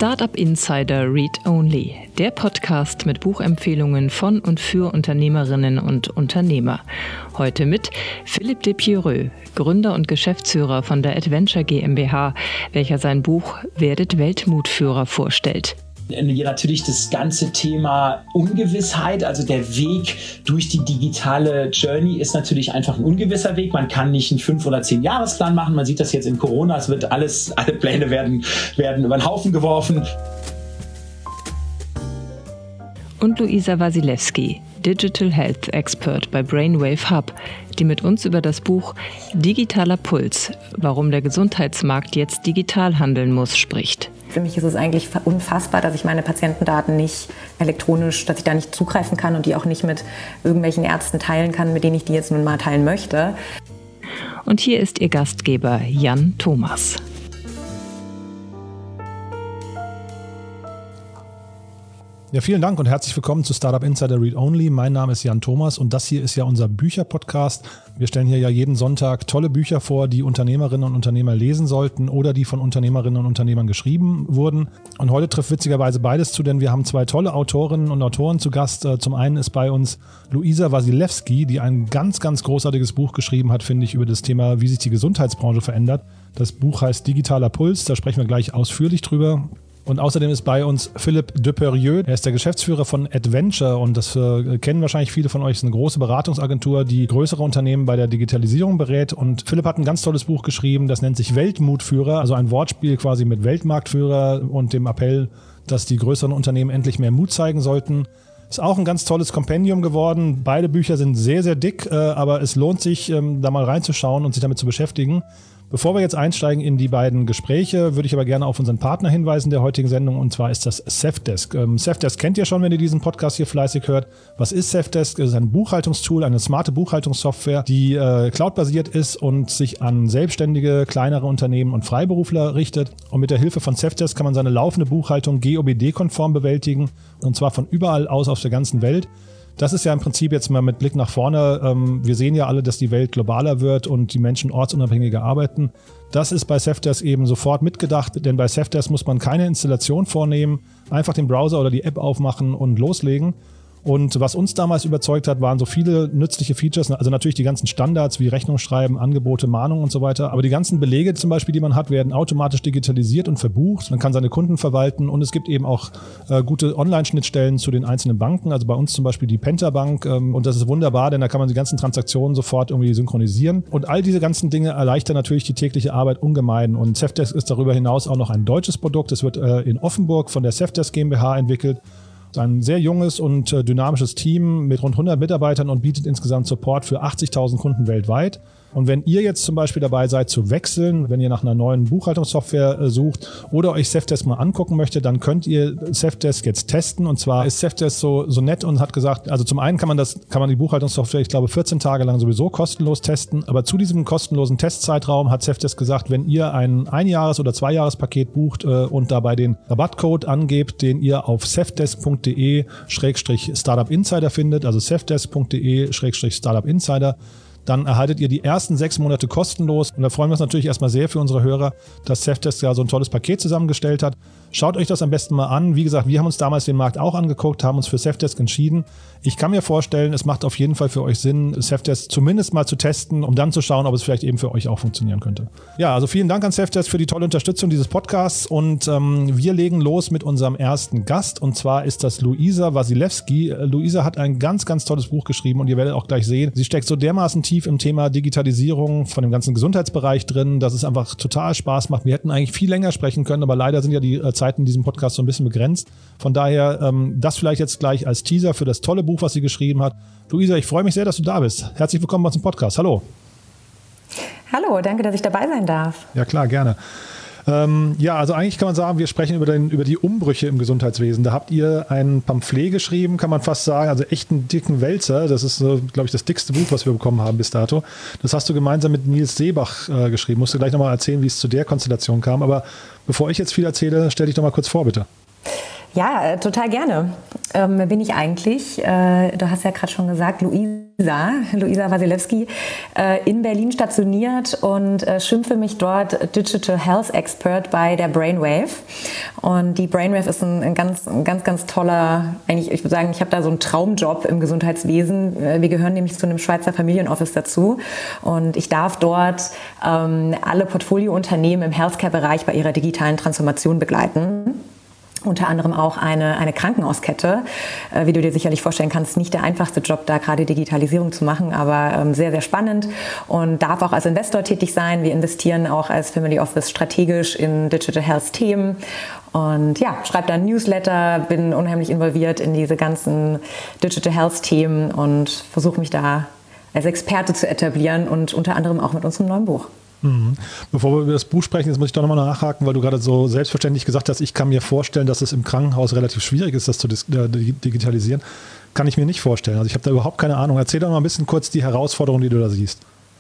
Startup Insider Read Only, der Podcast mit Buchempfehlungen von und für Unternehmerinnen und Unternehmer. Heute mit Philippe de Pierreux, Gründer und Geschäftsführer von der Adventure GmbH, welcher sein Buch Werdet Weltmutführer vorstellt. Natürlich das ganze Thema Ungewissheit, also der Weg durch die digitale Journey ist natürlich einfach ein ungewisser Weg. Man kann nicht einen 5- oder 10-Jahresplan machen. Man sieht das jetzt in Corona, es wird alle Pläne werden über den Haufen geworfen. Und Luisa Wasilewski, Digital Health Expert bei Brainwave Hub, die mit uns über das Buch Digitaler Puls, warum der Gesundheitsmarkt jetzt digital handeln muss, spricht. Für mich ist es eigentlich unfassbar, dass ich meine Patientendaten nicht elektronisch, dass ich da nicht zugreifen kann und die auch nicht mit irgendwelchen Ärzten teilen kann, mit denen ich die jetzt nun mal teilen möchte. Und hier ist Ihr Gastgeber Jan Thomas. Ja, vielen Dank und herzlich willkommen zu Startup Insider Read Only. Mein Name ist Jan Thomas und das hier ist ja unser Bücherpodcast. Wir stellen hier ja jeden Sonntag tolle Bücher vor, die Unternehmerinnen und Unternehmer lesen sollten oder die von Unternehmerinnen und Unternehmern geschrieben wurden. Und heute trifft witzigerweise beides zu, denn wir haben zwei tolle Autorinnen und Autoren zu Gast. Zum einen ist bei uns Luisa Wasilewski, die ein ganz, ganz großartiges Buch geschrieben hat, finde ich, über das Thema, wie sich die Gesundheitsbranche verändert. Das Buch heißt Digitaler Puls, da sprechen wir gleich ausführlich drüber. Und außerdem ist bei uns Philippe de Pierreux. Er ist der Geschäftsführer von Adventure und das kennen wahrscheinlich viele von euch. Es ist eine große Beratungsagentur, die größere Unternehmen bei der Digitalisierung berät. Und Philipp hat ein ganz tolles Buch geschrieben, das nennt sich Weltmutführer, also ein Wortspiel quasi mit Weltmarktführer und dem Appell, dass die größeren Unternehmen endlich mehr Mut zeigen sollten. Ist auch ein ganz tolles Kompendium geworden. Beide Bücher sind sehr, sehr dick, aber es lohnt sich, da mal reinzuschauen und sich damit zu beschäftigen. Bevor wir jetzt einsteigen in die beiden Gespräche, würde ich aber gerne auf unseren Partner hinweisen der heutigen Sendung, und zwar ist das Safdesk. Safdesk kennt ihr schon, wenn ihr diesen Podcast hier fleißig hört. Was ist Safdesk? Es ist ein Buchhaltungstool, eine smarte Buchhaltungssoftware, die cloudbasiert ist und sich an selbstständige, kleinere Unternehmen und Freiberufler richtet. Und mit der Hilfe von Safdesk kann man seine laufende Buchhaltung GOBD-konform bewältigen, und zwar von überall aus auf der ganzen Welt. Das ist ja im Prinzip jetzt mal mit Blick nach vorne. Wir sehen ja alle, dass die Welt globaler wird und die Menschen ortsunabhängiger arbeiten. Das ist bei Safdesk eben sofort mitgedacht, denn bei Safdesk muss man keine Installation vornehmen, einfach den Browser oder die App aufmachen und loslegen. Und was uns damals überzeugt hat, waren so viele nützliche Features, also natürlich die ganzen Standards wie Rechnung schreiben, Angebote, Mahnungen und so weiter. Aber die ganzen Belege zum Beispiel, die man hat, werden automatisch digitalisiert und verbucht. Man kann seine Kunden verwalten und es gibt eben auch gute Online-Schnittstellen zu den einzelnen Banken. Also bei uns zum Beispiel die Penta Bank und das ist wunderbar, denn da kann man die ganzen Transaktionen sofort irgendwie synchronisieren. Und all diese ganzen Dinge erleichtern natürlich die tägliche Arbeit ungemein. Und Safdesk ist darüber hinaus auch noch ein deutsches Produkt. Es wird in Offenburg von der Safdesk GmbH entwickelt. Ein sehr junges und dynamisches Team mit rund 100 Mitarbeitern und bietet insgesamt Support für 80.000 Kunden weltweit. Und wenn ihr jetzt zum Beispiel dabei seid zu wechseln, wenn ihr nach einer neuen Buchhaltungssoftware sucht oder euch Safdesk mal angucken möchtet, dann könnt ihr Safdesk jetzt testen. Und zwar ist Safdesk so nett und hat gesagt, also zum einen kann man die Buchhaltungssoftware, ich glaube, 14 Tage lang sowieso kostenlos testen. Aber zu diesem kostenlosen Testzeitraum hat Safdesk gesagt, wenn ihr ein Einjahres- oder Zweijahrespaket bucht und dabei den Rabattcode angebt, den ihr auf safdesk.de/Startup-Insider findet, also safdesk.de/Startup-Insider, dann erhaltet ihr die ersten 6 Monate kostenlos. Und da freuen wir uns natürlich erstmal sehr für unsere Hörer, dass Safdesk ja so ein tolles Paket zusammengestellt hat. Schaut euch das am besten mal an. Wie gesagt, wir haben uns damals den Markt auch angeguckt, haben uns für Safdesk entschieden. Ich kann mir vorstellen, es macht auf jeden Fall für euch Sinn, Safdesk zumindest mal zu testen, um dann zu schauen, ob es vielleicht eben für euch auch funktionieren könnte. Ja, also vielen Dank an Safdesk für die tolle Unterstützung dieses Podcasts und wir legen los mit unserem ersten Gast, und zwar ist das Luisa Wasilewski. Luisa hat ein ganz, ganz tolles Buch geschrieben und ihr werdet auch gleich sehen, sie steckt so dermaßen tief im Thema Digitalisierung von dem ganzen Gesundheitsbereich drin, dass es einfach total Spaß macht. Wir hätten eigentlich viel länger sprechen können, aber leider sind ja die Zeiten in diesem Podcast so ein bisschen begrenzt. Von daher das vielleicht jetzt gleich als Teaser für das tolle Buch, was sie geschrieben hat. Luisa, ich freue mich sehr, dass du da bist. Herzlich willkommen bei uns im Podcast. Hallo. Hallo, danke, dass ich dabei sein darf. Ja klar, gerne. Ja, also eigentlich kann man sagen, wir sprechen über die Umbrüche im Gesundheitswesen. Da habt ihr ein Pamphlet geschrieben, kann man fast sagen, also echt einen dicken Wälzer. Das ist, glaube ich, das dickste Buch, was wir bekommen haben bis dato. Das hast du gemeinsam mit Nils Seebach geschrieben. Musst du gleich nochmal erzählen, wie es zu der Konstellation kam. Aber bevor ich jetzt viel erzähle, stell dich doch mal kurz vor, bitte. Ja, total gerne. Wer bin ich eigentlich? Du hast ja gerade schon gesagt, Luisa Wasilewski, in Berlin stationiert und schimpfe mich dort Digital Health Expert bei der Brainwave. Und die Brainwave ist ein ganz toller, eigentlich, ich würde sagen, ich habe da so einen Traumjob im Gesundheitswesen. Wir gehören nämlich zu einem Schweizer Familienoffice dazu. Und ich darf dort alle Portfoliounternehmen im Healthcare-Bereich bei ihrer digitalen Transformation begleiten. Unter anderem auch eine Krankenhauskette, wie du dir sicherlich vorstellen kannst, nicht der einfachste Job, da gerade Digitalisierung zu machen, aber sehr, sehr spannend und darf auch als Investor tätig sein. Wir investieren auch als Family Office strategisch in Digital Health Themen und ja, schreibe da Newsletter, bin unheimlich involviert in diese ganzen Digital Health Themen und versuche mich da als Experte zu etablieren und unter anderem auch mit unserem neuen Buch. Bevor wir über das Buch sprechen, jetzt muss ich doch nochmal nachhaken, weil du gerade so selbstverständlich gesagt hast, ich kann mir vorstellen, dass es im Krankenhaus relativ schwierig ist, das zu digitalisieren. Kann ich mir nicht vorstellen. Also ich habe da überhaupt keine Ahnung. Erzähl doch mal ein bisschen kurz die Herausforderung, die du da siehst.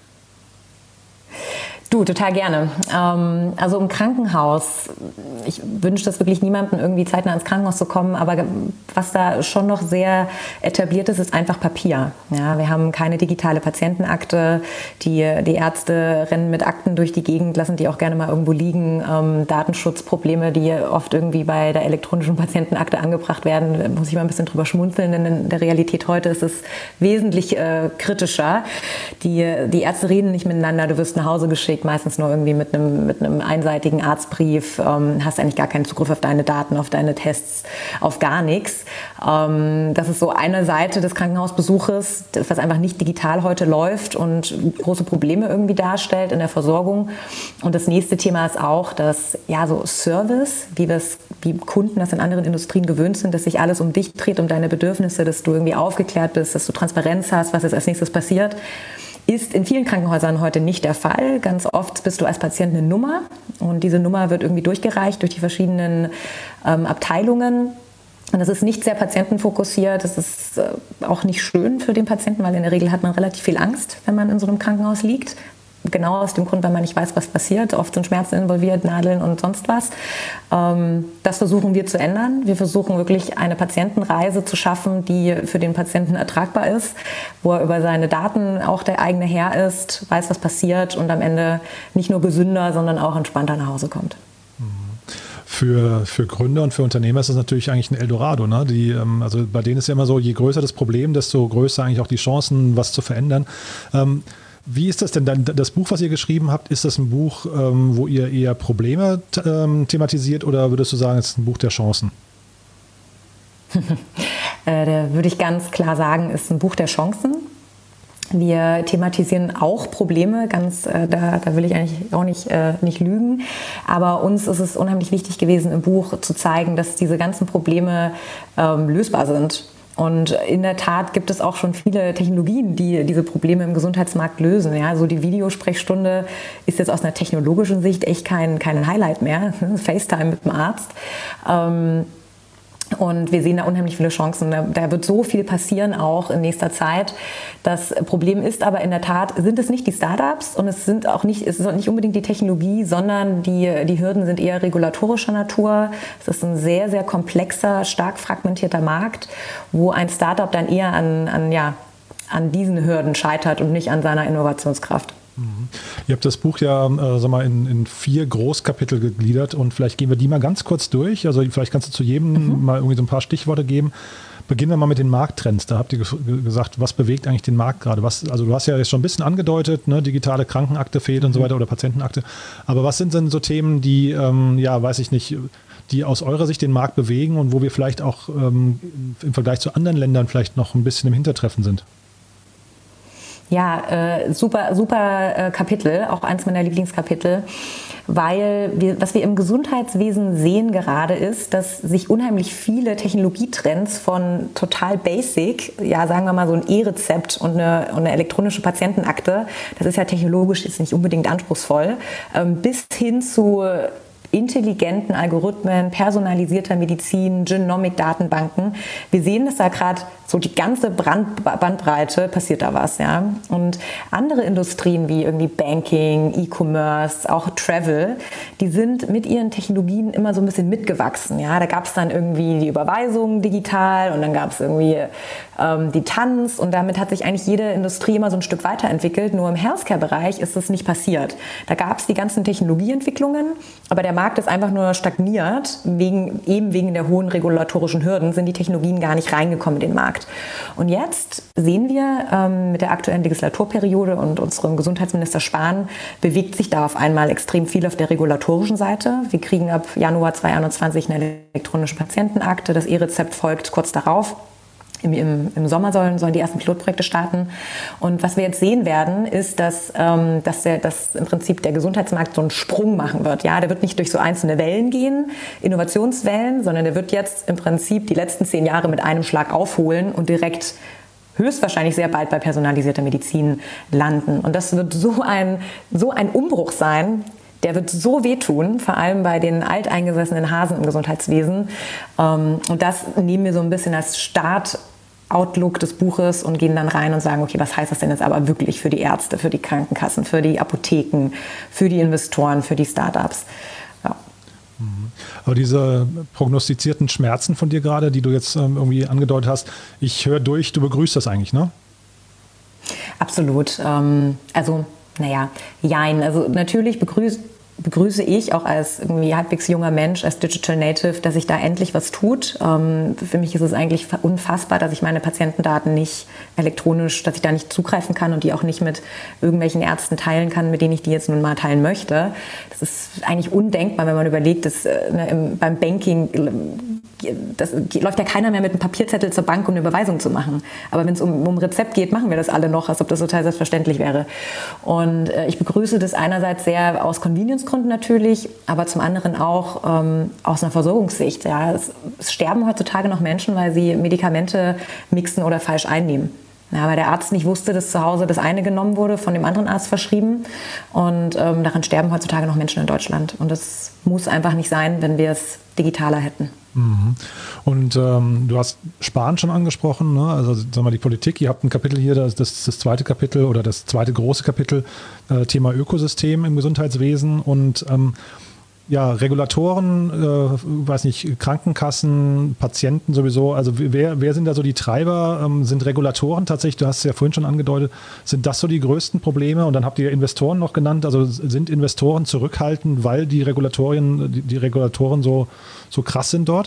Du, total gerne. Also im Krankenhaus, ich wünsche das wirklich niemandem, irgendwie zeitnah ins Krankenhaus zu kommen, aber was da schon noch sehr etabliert ist, ist einfach Papier. Ja, wir haben keine digitale Patientenakte, die Ärzte rennen mit Akten durch die Gegend, lassen die auch gerne mal irgendwo liegen. Datenschutzprobleme, die oft irgendwie bei der elektronischen Patientenakte angebracht werden, da muss ich mal ein bisschen drüber schmunzeln, denn in der Realität heute ist es wesentlich kritischer. Die Ärzte reden nicht miteinander, du wirst nach Hause geschickt, meistens nur irgendwie mit einem einseitigen Arztbrief, hast eigentlich gar keinen Zugriff auf deine Daten, auf deine Tests, auf gar nichts. Das ist so eine Seite des Krankenhausbesuches, was einfach nicht digital heute läuft und große Probleme irgendwie darstellt in der Versorgung. Und das nächste Thema ist auch, dass ja so Service, wie Kunden das in anderen Industrien gewöhnt sind, dass sich alles um dich dreht, um deine Bedürfnisse, dass du irgendwie aufgeklärt bist, dass du Transparenz hast, was jetzt als nächstes passiert, ist in vielen Krankenhäusern heute nicht der Fall. Ganz oft bist du als Patient eine Nummer und diese Nummer wird irgendwie durchgereicht durch die verschiedenen Abteilungen. Und das ist nicht sehr patientenfokussiert, das ist auch nicht schön für den Patienten, weil in der Regel hat man relativ viel Angst, wenn man in so einem Krankenhaus liegt. Genau aus dem Grund, weil man nicht weiß, was passiert. Oft sind Schmerzen involviert, Nadeln und sonst was. Das versuchen wir zu ändern. Wir versuchen wirklich eine Patientenreise zu schaffen, die für den Patienten ertragbar ist, wo er über seine Daten auch der eigene Herr ist, weiß, was passiert und am Ende nicht nur gesünder, sondern auch entspannter nach Hause kommt. Für Gründer und für Unternehmer ist das natürlich eigentlich ein Eldorado. Ne? Also bei denen ist ja immer so, je größer das Problem, desto größer eigentlich auch die Chancen, was zu verändern. Wie ist das denn dann, das Buch, was ihr geschrieben habt, ist das ein Buch, wo ihr eher Probleme thematisiert oder würdest du sagen, es ist ein Buch der Chancen? Da würde ich ganz klar sagen, es ist ein Buch der Chancen. Wir thematisieren auch Probleme, da will ich eigentlich auch nicht lügen. Aber uns ist es unheimlich wichtig gewesen, im Buch zu zeigen, dass diese ganzen Probleme lösbar sind. Und in der Tat gibt es auch schon viele Technologien, die diese Probleme im Gesundheitsmarkt lösen. Ja, so die Videosprechstunde ist jetzt aus einer technologischen Sicht echt kein Highlight mehr. FaceTime mit dem Arzt. Und wir sehen da unheimlich viele Chancen. Da wird so viel passieren auch in nächster Zeit. Das Problem ist aber in der Tat, sind es nicht die Startups und es ist auch nicht unbedingt die Technologie, sondern die Hürden sind eher regulatorischer Natur. Es ist ein sehr, sehr komplexer, stark fragmentierter Markt, wo ein Startup dann eher an diesen Hürden scheitert und nicht an seiner Innovationskraft. Ihr habt das Buch ja in 4 Großkapitel gegliedert und vielleicht gehen wir die mal ganz kurz durch. Also vielleicht kannst du zu jedem mal irgendwie so ein paar Stichworte geben. Beginnen wir mal mit den Markttrends. Da habt ihr gesagt, was bewegt eigentlich den Markt gerade? Also du hast ja jetzt schon ein bisschen angedeutet, ne, digitale Krankenakte fehlt und so weiter oder Patientenakte. Aber was sind denn so Themen, die, die aus eurer Sicht den Markt bewegen und wo wir vielleicht auch im Vergleich zu anderen Ländern vielleicht noch ein bisschen im Hintertreffen sind? Ja, super Kapitel, auch eins meiner Lieblingskapitel, weil was wir im Gesundheitswesen sehen gerade ist, dass sich unheimlich viele Technologietrends von total basic, ja sagen wir mal so ein E-Rezept und eine elektronische Patientenakte, das ist ja technologisch jetzt nicht unbedingt anspruchsvoll, bis hin zu intelligenten Algorithmen, personalisierter Medizin, Genomic-Datenbanken. Wir sehen, dass da gerade So die ganze Bandbreite passiert da was, ja. Und andere Industrien wie irgendwie Banking, E-Commerce, auch Travel, die sind mit ihren Technologien immer so ein bisschen mitgewachsen, ja. Da gab es dann irgendwie die Überweisung digital und dann gab es irgendwie die Tanz und damit hat sich eigentlich jede Industrie immer so ein Stück weiterentwickelt. Nur im Healthcare-Bereich ist das nicht passiert. Da gab es die ganzen Technologieentwicklungen, aber der Markt ist einfach nur stagniert. Wegen der hohen regulatorischen Hürden sind die Technologien gar nicht reingekommen in den Markt. Und jetzt sehen wir mit der aktuellen Legislaturperiode und unserem Gesundheitsminister Spahn bewegt sich da auf einmal extrem viel auf der regulatorischen Seite. Wir kriegen ab Januar 2021 eine elektronische Patientenakte. Das E-Rezept folgt kurz darauf. Im Sommer sollen die ersten Pilotprojekte starten. Und was wir jetzt sehen werden, ist, dass im Prinzip der Gesundheitsmarkt so einen Sprung machen wird. Ja, der wird nicht durch so einzelne Wellen gehen, Innovationswellen, sondern der wird jetzt im Prinzip die letzten 10 Jahre mit einem Schlag aufholen und direkt höchstwahrscheinlich sehr bald bei personalisierter Medizin landen. Und das wird so ein Umbruch sein, der wird so wehtun, vor allem bei den alteingesessenen Hasen im Gesundheitswesen. Und das nehmen wir so ein bisschen als Start-Outlook des Buches und gehen dann rein und sagen, okay, was heißt das denn jetzt aber wirklich für die Ärzte, für die Krankenkassen, für die Apotheken, für die Investoren, für die Startups? Ja. Aber diese prognostizierten Schmerzen von dir gerade, die du jetzt irgendwie angedeutet hast, ich höre durch, du begrüßt das eigentlich, ne? Absolut. Jein. Also natürlich begrüße ich auch als irgendwie halbwegs junger Mensch, als Digital Native, dass sich da endlich was tut. Für mich ist es eigentlich unfassbar, dass ich meine Patientendaten nicht elektronisch, dass ich da nicht zugreifen kann und die auch nicht mit irgendwelchen Ärzten teilen kann, mit denen ich die jetzt nun mal teilen möchte. Das ist eigentlich undenkbar, wenn man überlegt, dass beim Banking läuft ja keiner mehr mit einem Papierzettel zur Bank, um eine Überweisung zu machen. Aber wenn es um Rezept geht, machen wir das alle noch, als ob das total selbstverständlich wäre. Und ich begrüße das einerseits sehr aus Convenience-Gründen natürlich, aber zum anderen auch aus einer Versorgungssicht. Ja. Es sterben heutzutage noch Menschen, weil sie Medikamente mixen oder falsch einnehmen. Ja, weil der Arzt nicht wusste, dass zu Hause das eine genommen wurde, von dem anderen Arzt verschrieben. Und daran sterben heutzutage noch Menschen in Deutschland. Und das muss einfach nicht sein, wenn wir es digitaler hätten. Und du hast Spahn schon angesprochen, ne? Also sagen wir mal die Politik, ihr habt ein Kapitel hier, das zweite Kapitel oder das zweite große Kapitel, Thema Ökosystem im Gesundheitswesen und Regulatoren, Krankenkassen, Patienten sowieso, also wer sind da so die Treiber? Sind Regulatoren tatsächlich, du hast es ja vorhin schon angedeutet, sind das so die größten Probleme? Und dann habt ihr Investoren noch genannt, also sind Investoren zurückhaltend, weil die Regulatoren so krass sind dort?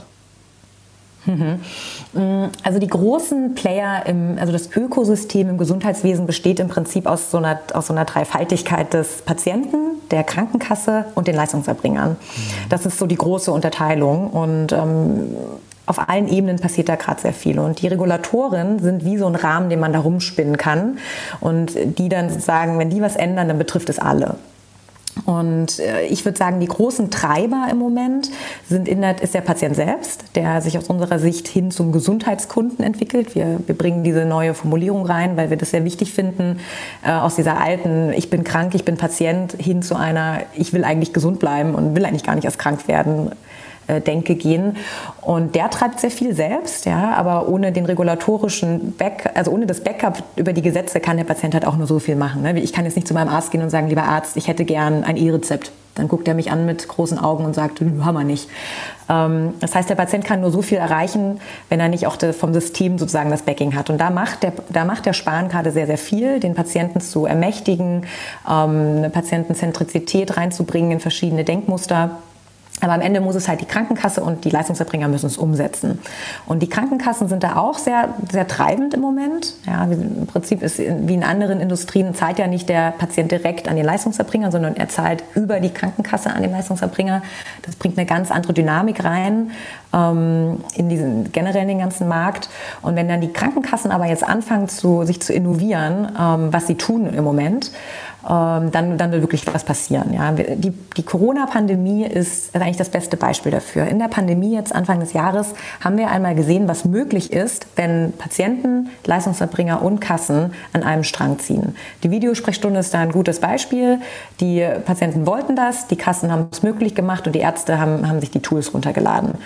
Also die großen Player, also das Ökosystem im Gesundheitswesen besteht im Prinzip aus so einer Dreifaltigkeit des Patienten, der Krankenkasse und den Leistungserbringern. Das ist so die große Unterteilung und auf allen Ebenen passiert da gerade sehr viel. Und die Regulatoren sind wie so ein Rahmen, den man da rumspinnen kann und die dann sagen, wenn die was ändern, dann betrifft es alle. Und ich würde sagen, die großen Treiber im Moment ist der Patient selbst, der sich aus unserer Sicht hin zum Gesundheitskunden entwickelt. Wir bringen diese neue Formulierung rein, weil wir das sehr wichtig finden, aus dieser alten ich bin krank, ich bin Patient hin zu einer ich will eigentlich gesund bleiben und will eigentlich gar nicht erst krank werden Denke gehen. Und der treibt sehr viel selbst, ja, aber ohne den regulatorischen ohne das Backup über die Gesetze kann der Patient halt auch nur so viel machen. Ne? Ich kann jetzt nicht zu meinem Arzt gehen und sagen, lieber Arzt, ich hätte gern ein E-Rezept. Dann guckt er mich an mit großen Augen und sagt, haben wir nicht. Das heißt, der Patient kann nur so viel erreichen, wenn er nicht auch vom System sozusagen das Backing hat. Und da macht der Spahn gerade sehr, sehr viel, den Patienten zu ermächtigen, eine Patientenzentrizität reinzubringen in verschiedene Denkmuster. Aber am Ende muss es halt die Krankenkasse und die Leistungserbringer müssen es umsetzen. Und die Krankenkassen sind da auch sehr, sehr treibend im Moment. Ja, im Prinzip ist wie in anderen Industrien zahlt ja nicht der Patient direkt an den Leistungserbringer, sondern er zahlt über die Krankenkasse an den Leistungserbringer. Das bringt eine ganz andere Dynamik rein generell in den ganzen Markt. Und wenn dann die Krankenkassen aber jetzt anfangen, sich zu innovieren, was sie tun im Moment, dann wird wirklich was passieren. Ja. Die Corona-Pandemie ist eigentlich das beste Beispiel dafür. In der Pandemie jetzt Anfang des Jahres haben wir einmal gesehen, was möglich ist, wenn Patienten, Leistungserbringer und Kassen an einem Strang ziehen. Die Videosprechstunde ist da ein gutes Beispiel. Die Patienten wollten das, die Kassen haben es möglich gemacht und die Ärzte haben sich die Tools runtergeladen.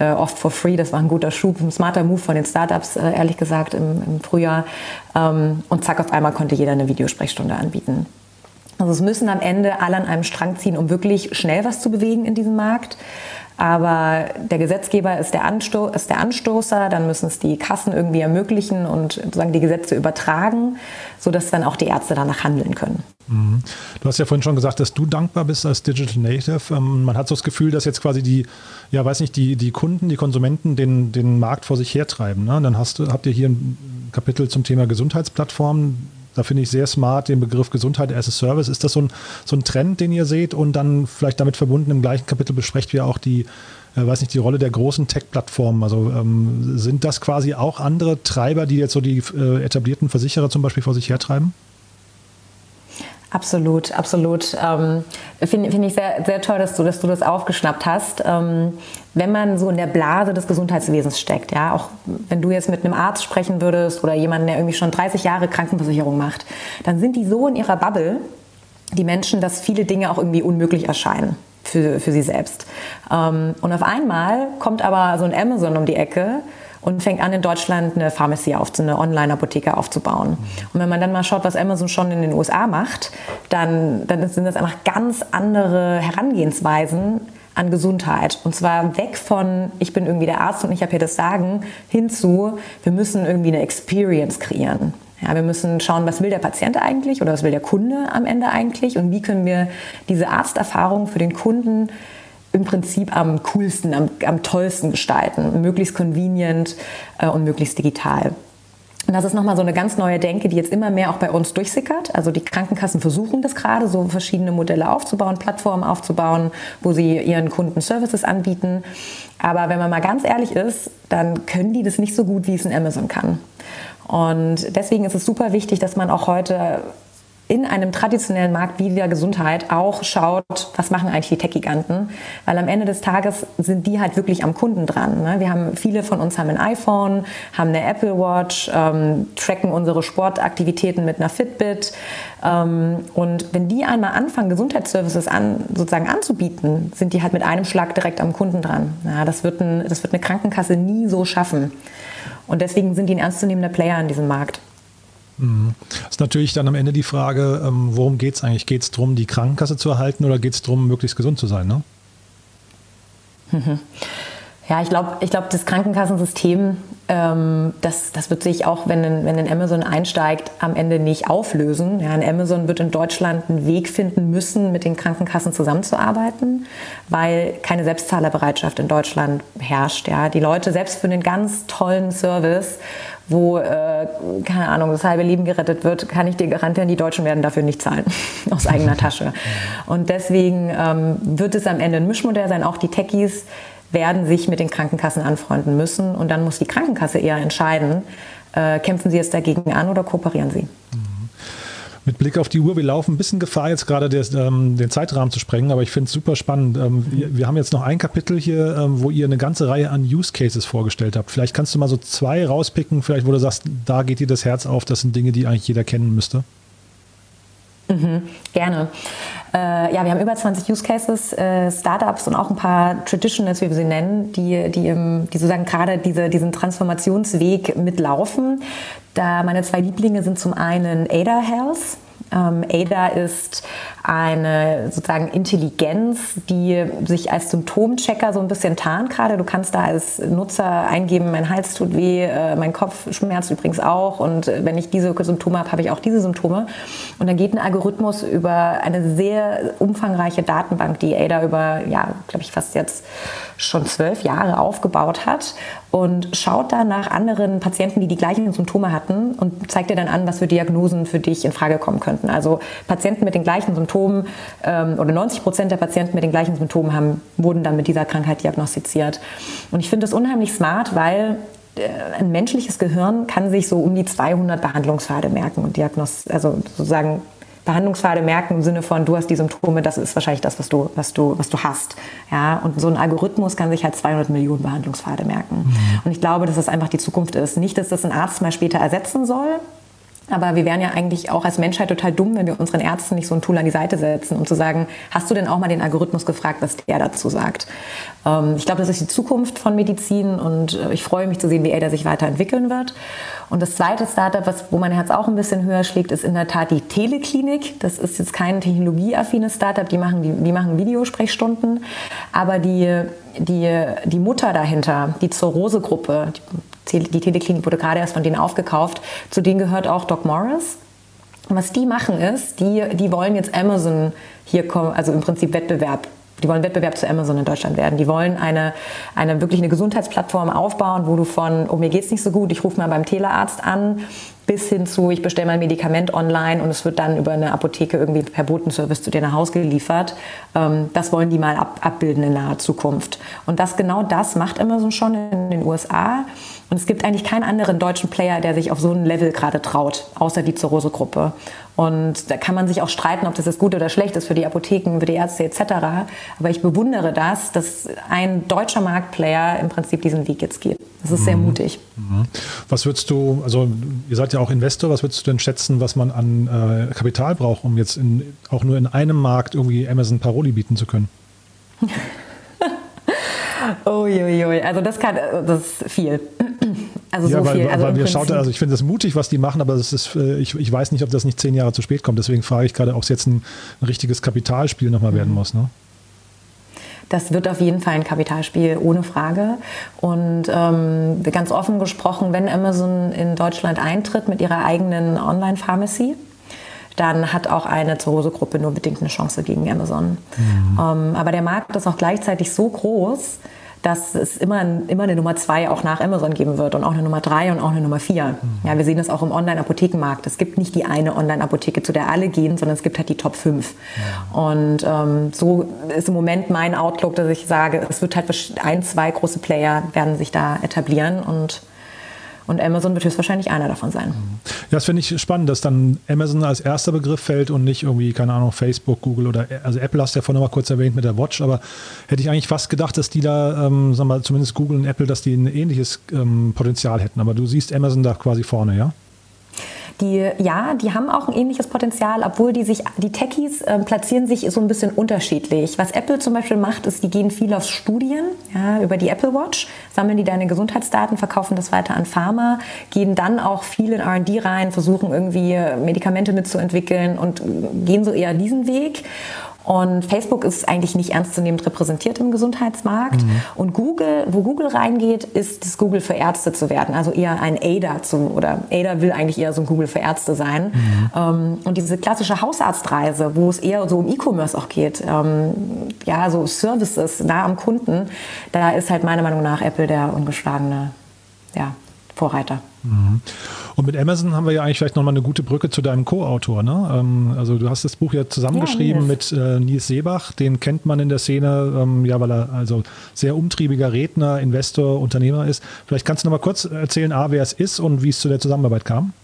oft for free. Das war ein guter Schub, ein smarter Move von den Startups, ehrlich gesagt, im Frühjahr. Und zack, auf einmal konnte jeder eine Videosprechstunde anbieten. Also es müssen am Ende alle an einem Strang ziehen, um wirklich schnell was zu bewegen in diesem Markt. Aber der Gesetzgeber ist der Anstoßer, dann müssen es die Kassen irgendwie ermöglichen und sozusagen die Gesetze übertragen, sodass dann auch die Ärzte danach handeln können. Mhm. Du hast ja vorhin schon gesagt, dass du dankbar bist als Digital Native. Man hat so das Gefühl, dass jetzt quasi die Kunden, die Konsumenten den Markt vor sich hertreiben. Ne? Dann habt ihr hier ein Kapitel zum Thema Gesundheitsplattformen. Da finde ich sehr smart den Begriff Gesundheit as a Service. Ist das so ein Trend, den ihr seht? Und dann vielleicht damit verbunden im gleichen Kapitel besprecht ihr auch die Rolle der großen Tech-Plattformen. Also sind das quasi auch andere Treiber, die jetzt so die etablierten Versicherer zum Beispiel vor sich hertreiben? Absolut, absolut. Finde ich sehr, sehr toll, dass du das aufgeschnappt hast. Wenn man so in der Blase des Gesundheitswesens steckt, ja, auch wenn du jetzt mit einem Arzt sprechen würdest oder jemanden, der irgendwie schon 30 Jahre Krankenversicherung macht, dann sind die so in ihrer Bubble, die Menschen, dass viele Dinge auch irgendwie unmöglich erscheinen für sie selbst. Und auf einmal kommt aber so ein Amazon um die Ecke und fängt an, in Deutschland eine Pharmacy eine Online-Apotheke aufzubauen. Und wenn man dann mal schaut, was Amazon schon in den USA macht, dann sind das einfach ganz andere Herangehensweisen an Gesundheit. Und zwar weg von, ich bin irgendwie der Arzt und ich habe hier das Sagen, hin zu, wir müssen irgendwie eine Experience kreieren. Ja, wir müssen schauen, was will der Patient eigentlich oder was will der Kunde am Ende eigentlich und wie können wir diese Arzterfahrung für den Kunden im Prinzip am coolsten, am tollsten gestalten, möglichst convenient und möglichst digital. Und das ist nochmal so eine ganz neue Denke, die jetzt immer mehr auch bei uns durchsickert. Also die Krankenkassen versuchen das gerade, so verschiedene Modelle aufzubauen, Plattformen aufzubauen, wo sie ihren Kunden Services anbieten. Aber wenn man mal ganz ehrlich ist, dann können die das nicht so gut, wie es ein Amazon kann. Und deswegen ist es super wichtig, dass man auch heute in einem traditionellen Markt wie der Gesundheit auch schaut, was machen eigentlich die Tech-Giganten, weil am Ende des Tages sind die halt wirklich am Kunden dran. Ne? Viele von uns haben ein iPhone, haben eine Apple Watch, tracken unsere Sportaktivitäten mit einer Fitbit und wenn die einmal anfangen, Gesundheitsservices sozusagen anzubieten, sind die halt mit einem Schlag direkt am Kunden dran. Ja, das wird eine Krankenkasse nie so schaffen und deswegen sind die ein ernstzunehmender Player in diesem Markt. Das ist natürlich dann am Ende die Frage, worum geht es eigentlich? Geht es darum, die Krankenkasse zu erhalten oder geht es darum, möglichst gesund zu sein? Ne? Ja, ich glaube, das Krankenkassensystem, das wird sich auch, wenn ein Amazon einsteigt, am Ende nicht auflösen. Ja, ein Amazon wird in Deutschland einen Weg finden müssen, mit den Krankenkassen zusammenzuarbeiten, weil keine Selbstzahlerbereitschaft in Deutschland herrscht. Ja. Die Leute, selbst für einen ganz tollen Service, wo, keine Ahnung, das halbe Leben gerettet wird, kann ich dir garantieren, die Deutschen werden dafür nicht zahlen, aus eigener Tasche. Und deswegen wird es am Ende ein Mischmodell sein. Auch die Techies werden sich mit den Krankenkassen anfreunden müssen. Und dann muss die Krankenkasse eher entscheiden, kämpfen sie jetzt dagegen an oder kooperieren sie. Mit Blick auf die Uhr, wir laufen ein bisschen Gefahr, jetzt gerade den Zeitrahmen zu sprengen, aber ich finde es super spannend. Wir haben jetzt noch ein Kapitel hier, wo ihr eine ganze Reihe an Use Cases vorgestellt habt. Vielleicht kannst du mal so 2 rauspicken, vielleicht wo du sagst, da geht dir das Herz auf, das sind Dinge, die eigentlich jeder kennen müsste. Gerne. Wir haben über 20 Use Cases, Startups und auch ein paar Traditionals, wie wir sie nennen, die sozusagen gerade diesen Transformationsweg mitlaufen. Da meine 2 Lieblinge sind zum einen Ada Health. Ada ist eine sozusagen Intelligenz, die sich als Symptomchecker so ein bisschen tarnt gerade. Du kannst da als Nutzer eingeben, mein Hals tut weh, mein Kopf schmerzt übrigens auch und wenn ich diese Symptome habe, habe ich auch diese Symptome. Und dann geht ein Algorithmus über eine sehr umfangreiche Datenbank, die Ada über, glaube ich, fast jetzt schon 12 Jahre aufgebaut hat und schaut dann nach anderen Patienten, die gleichen Symptome hatten und zeigt dir dann an, was für Diagnosen für dich in Frage kommen könnten. Also Patienten mit den gleichen Symptomen oder 90% der Patienten mit den gleichen Symptomen wurden dann mit dieser Krankheit diagnostiziert. Und ich finde das unheimlich smart, weil ein menschliches Gehirn kann sich so um die 200 Behandlungspfade merken und also sozusagen Behandlungspfade merken im Sinne von, du hast die Symptome, das ist wahrscheinlich das, was du hast. Ja? Und so ein Algorithmus kann sich halt 200 Millionen Behandlungspfade merken. Und ich glaube, dass das einfach die Zukunft ist. Nicht, dass das ein Arzt mal später ersetzen soll, Aber wir wären ja eigentlich auch als Menschheit total dumm, wenn wir unseren Ärzten nicht so ein Tool an die Seite setzen, um zu sagen, hast du denn auch mal den Algorithmus gefragt, was der dazu sagt? Ich glaube, das ist die Zukunft von Medizin und ich freue mich zu sehen, wie der sich weiterentwickeln wird. Und das zweite Startup, wo mein Herz auch ein bisschen höher schlägt, ist in der Tat die Teleklinik. Das ist jetzt kein technologieaffines Startup, die machen Videosprechstunden, aber die Mutter dahinter, die Zur-Rose-Gruppe, die Teleklinik wurde gerade erst von denen aufgekauft, zu denen gehört auch Doc Morris. Und was die machen ist, die wollen jetzt Amazon hier kommen, also im Prinzip Wettbewerb. Die wollen Wettbewerb zu Amazon in Deutschland werden. Die wollen wirklich eine Gesundheitsplattform aufbauen, wo du von, mir geht's nicht so gut, ich rufe mal beim Telearzt an, bis hin zu, ich bestelle mein Medikament online und es wird dann über eine Apotheke irgendwie per Botenservice zu dir nach Hause geliefert. Das wollen die mal abbilden in naher Zukunft. Und genau das macht Amazon schon in den USA. Und es gibt eigentlich keinen anderen deutschen Player, der sich auf so ein Level gerade traut, außer die Zur-Rose-Gruppe. Und da kann man sich auch streiten, ob das jetzt gut oder schlecht ist für die Apotheken, für die Ärzte etc. Aber ich bewundere das, dass ein deutscher Marktplayer im Prinzip diesen Weg jetzt geht. Das ist sehr mutig. Was würdest du, also ihr seid ja auch Investor, was würdest du denn schätzen, was man an Kapital braucht, um jetzt auch nur in einem Markt irgendwie Amazon Paroli bieten zu können? Uiuiui, also das ist viel. Also ja, so viel. Also ich finde das mutig, was die machen, aber das ist, ich weiß nicht, ob das nicht 10 Jahre zu spät kommt. Deswegen frage ich gerade, ob es jetzt ein richtiges Kapitalspiel nochmal werden muss. Ne? Das wird auf jeden Fall ein Kapitalspiel, ohne Frage. Und ganz offen gesprochen, wenn Amazon in Deutschland eintritt mit ihrer eigenen Online-Pharmacy, dann hat auch eine Zur-Rose-Gruppe nur bedingt eine Chance gegen Amazon. Aber der Markt ist auch gleichzeitig so groß, dass es immer eine Nummer 2 auch nach Amazon geben wird und auch eine Nummer 3 und auch eine Nummer 4. Ja, wir sehen das auch im Online-Apothekenmarkt. Es gibt nicht die eine Online-Apotheke, zu der alle gehen, sondern es gibt halt die Top 5. Und so ist im Moment mein Outlook, dass ich sage, es wird halt 1, 2 große Player werden sich da etablieren und Amazon wird höchstwahrscheinlich einer davon sein. Ja, das finde ich spannend, dass dann Amazon als erster Begriff fällt und nicht irgendwie, keine Ahnung, Facebook, Google oder also Apple hast du ja vorhin noch mal kurz erwähnt mit der Watch, aber hätte ich eigentlich fast gedacht, dass die da, sagen wir mal, zumindest Google und Apple, dass die ein ähnliches Potenzial hätten. Aber du siehst Amazon da quasi vorne, ja? Die haben auch ein ähnliches Potenzial, obwohl die Techies platzieren sich so ein bisschen unterschiedlich. Was Apple zum Beispiel macht, ist, die gehen viel auf Studien, über die Apple Watch, sammeln die deine Gesundheitsdaten, verkaufen das weiter an Pharma, gehen dann auch viel in R&D rein, versuchen irgendwie Medikamente mitzuentwickeln und gehen so eher diesen Weg. Und Facebook ist eigentlich nicht ernstzunehmend repräsentiert im Gesundheitsmarkt. Und wo Google reingeht, ist das Google für Ärzte zu werden. Also eher ein Ada Ada will eigentlich eher so ein Google für Ärzte sein. Und diese klassische Hausarztreise, wo es eher so um E-Commerce auch geht, so Services nah am Kunden, da ist halt meiner Meinung nach Apple der ungeschlagene Vorreiter. Und mit Amazon haben wir ja eigentlich vielleicht nochmal eine gute Brücke zu deinem Co-Autor. Ne? Also du hast das Buch ja zusammengeschrieben mit Nils Seebach. Den kennt man in der Szene, weil er also sehr umtriebiger Redner, Investor, Unternehmer ist. Vielleicht kannst du noch mal kurz erzählen, wer es ist und wie es zu der Zusammenarbeit kam.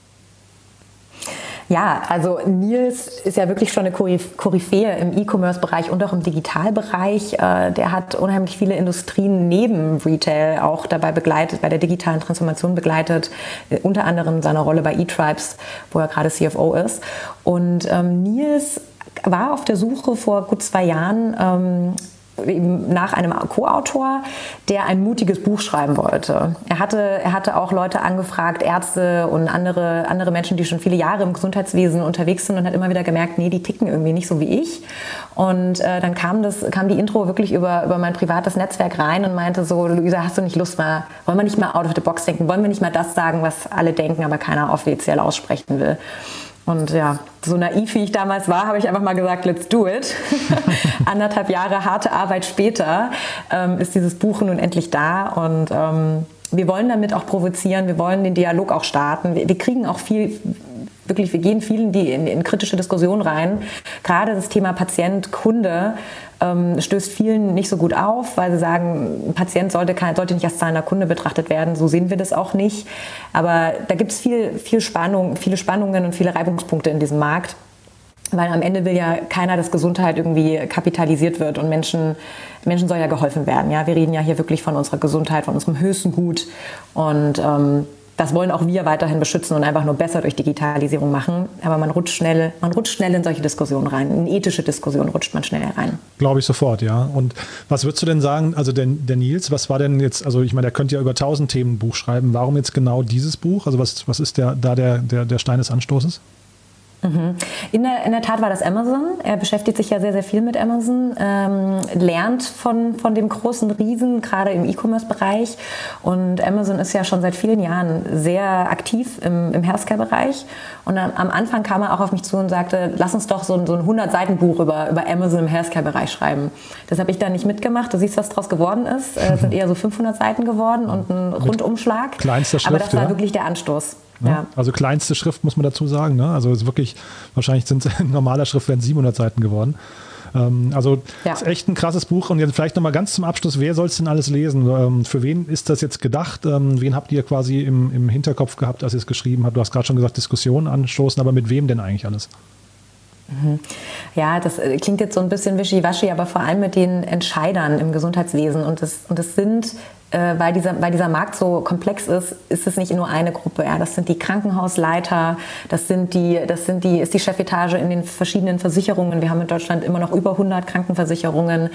Ja, also Nils ist ja wirklich schon eine Koryphäe im E-Commerce-Bereich und auch im Digitalbereich. Der hat unheimlich viele Industrien neben Retail auch dabei begleitet, bei der digitalen Transformation begleitet, unter anderem seine Rolle bei eTribes, wo er gerade CFO ist. Und Nils war auf der Suche vor gut 2 Jahren nach einem Co-Autor, der ein mutiges Buch schreiben wollte. Er hatte auch Leute angefragt, Ärzte und andere Menschen, die schon viele Jahre im Gesundheitswesen unterwegs sind und hat immer wieder gemerkt, nee, die ticken irgendwie nicht so wie ich. Und dann kam die Intro wirklich über mein privates Netzwerk rein und meinte so, Luisa, hast du nicht Lust wollen wir nicht mal out of the box denken, wollen wir nicht mal das sagen, was alle denken, aber keiner offiziell aussprechen will. Und ja, so naiv wie ich damals war, habe ich einfach mal gesagt, let's do it. 1,5 Jahre harte Arbeit später ist dieses Buch nun endlich da und wir wollen damit auch provozieren, wir wollen den Dialog auch starten. Wir kriegen auch viel, wirklich, wir gehen viel in kritische Diskussionen rein. Gerade das Thema Patient, Kunde stößt vielen nicht so gut auf, weil sie sagen, ein Patient sollte nicht als zahlender Kunde betrachtet werden. So sehen wir das auch nicht. Aber da gibt es viele Spannungen und viele Reibungspunkte in diesem Markt. Weil am Ende will ja keiner, dass Gesundheit irgendwie kapitalisiert wird und Menschen soll ja geholfen werden. Ja? Wir reden ja hier wirklich von unserer Gesundheit, von unserem höchsten Gut. Und Das wollen auch wir weiterhin beschützen und einfach nur besser durch Digitalisierung machen. Aber man rutscht schnell in solche Diskussionen rein. In ethische Diskussionen rutscht man schnell rein. Glaube ich sofort, ja. Und was würdest du denn sagen, also der Nils, was war denn jetzt, also ich meine, der könnte ja über 1000 Themen ein Buch schreiben. Warum jetzt genau dieses Buch? Also was ist der Stein des Anstoßes? In der Tat war das Amazon. Er beschäftigt sich ja sehr, sehr viel mit Amazon, lernt von dem großen Riesen, gerade im E-Commerce-Bereich. Und Amazon ist ja schon seit vielen Jahren sehr aktiv im Healthcare-Bereich. Und am Anfang kam er auch auf mich zu und sagte, lass uns doch so ein 100-Seiten-Buch über Amazon im Healthcare-Bereich schreiben. Das habe ich dann nicht mitgemacht. Du siehst, was daraus geworden ist. Es sind eher so 500 Seiten geworden und ein Rundumschlag. Kleinster Schrift, aber das war wirklich der Anstoß. Ja. Also kleinste Schrift muss man dazu sagen. Ne? Also es ist wirklich, wahrscheinlich sind in normaler Schrift wären 700 Seiten geworden. Also es ist echt ein krasses Buch. Und jetzt vielleicht nochmal ganz zum Abschluss, wer soll es denn alles lesen? Für wen ist das jetzt gedacht? Wen habt ihr quasi im Hinterkopf gehabt, als ihr es geschrieben habt? Du hast gerade schon gesagt, Diskussionen anstoßen, aber mit wem denn eigentlich alles? Ja, das klingt jetzt so ein bisschen wischiwaschi, aber vor allem mit den Entscheidern im Gesundheitswesen. Und das sind, weil dieser Markt so komplex ist es nicht nur eine Gruppe. Ja. Das sind die Krankenhausleiter, ist die Chefetage in den verschiedenen Versicherungen. Wir haben in Deutschland immer noch über 100 Krankenversicherungen.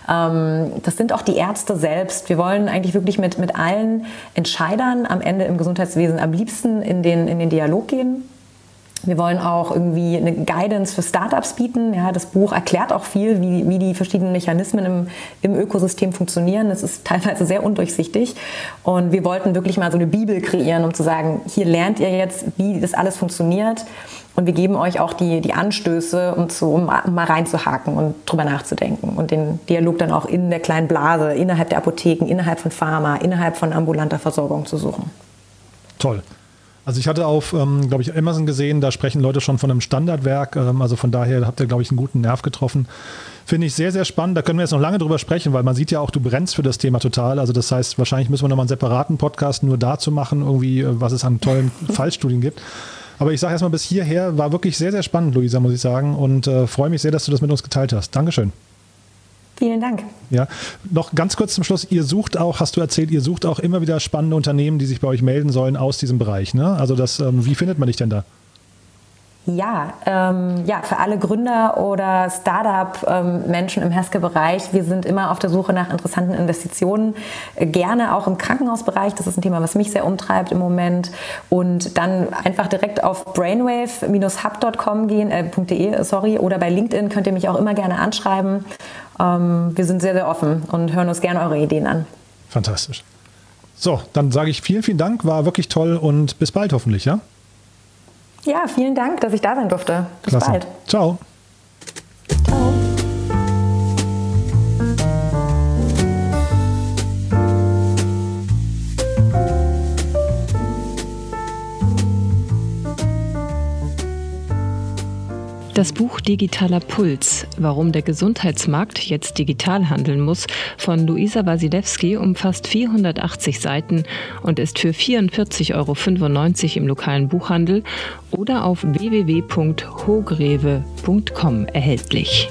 Das sind auch die Ärzte selbst. Wir wollen eigentlich wirklich mit allen Entscheidern am Ende im Gesundheitswesen am liebsten in den Dialog gehen. Wir wollen auch irgendwie eine Guidance für Startups bieten. Ja, das Buch erklärt auch viel, wie die verschiedenen Mechanismen im Ökosystem funktionieren. Das ist teilweise sehr undurchsichtig. Und wir wollten wirklich mal so eine Bibel kreieren, um zu sagen, hier lernt ihr jetzt, wie das alles funktioniert. Und wir geben euch auch die Anstöße, um mal reinzuhaken und drüber nachzudenken. Und den Dialog dann auch in der kleinen Blase, innerhalb der Apotheken, innerhalb von Pharma, innerhalb von ambulanter Versorgung zu suchen. Toll. Also ich hatte auf, glaube ich, Amazon gesehen, da sprechen Leute schon von einem Standardwerk. Also von daher habt ihr, glaube ich, einen guten Nerv getroffen. Finde ich sehr, sehr spannend. Da können wir jetzt noch lange drüber sprechen, weil man sieht ja auch, du brennst für das Thema total. Also das heißt, wahrscheinlich müssen wir nochmal einen separaten Podcast nur dazu machen, irgendwie, was es an tollen Fallstudien gibt. Aber ich sage erstmal bis hierher, war wirklich sehr, sehr spannend, Luisa, muss ich sagen. Und freue mich sehr, dass du das mit uns geteilt hast. Dankeschön. Vielen Dank. Ja, noch ganz kurz zum Schluss. Ihr sucht auch immer wieder spannende Unternehmen, die sich bei euch melden sollen aus diesem Bereich. Ne? Also wie findet man dich denn da? Ja, für alle Gründer oder Startup-Menschen im Healthcare-Bereich. Wir sind immer auf der Suche nach interessanten Investitionen, gerne auch im Krankenhausbereich. Das ist ein Thema, was mich sehr umtreibt im Moment. Und dann einfach direkt auf brainwave-hub.com gehen, oder bei LinkedIn könnt ihr mich auch immer gerne anschreiben. Wir sind sehr, sehr offen und hören uns gerne eure Ideen an. Fantastisch. So, dann sage ich vielen, vielen Dank. War wirklich toll und bis bald hoffentlich, ja? Ja, vielen Dank, dass ich da sein durfte. Bis Klasse. bald. Ciao. Ciao. Das Buch Digitaler Puls, warum der Gesundheitsmarkt jetzt digital handeln muss, von Luisa Wasilewski umfasst 480 Seiten und ist für 44,95 € im lokalen Buchhandel oder auf www.hogreve.com erhältlich.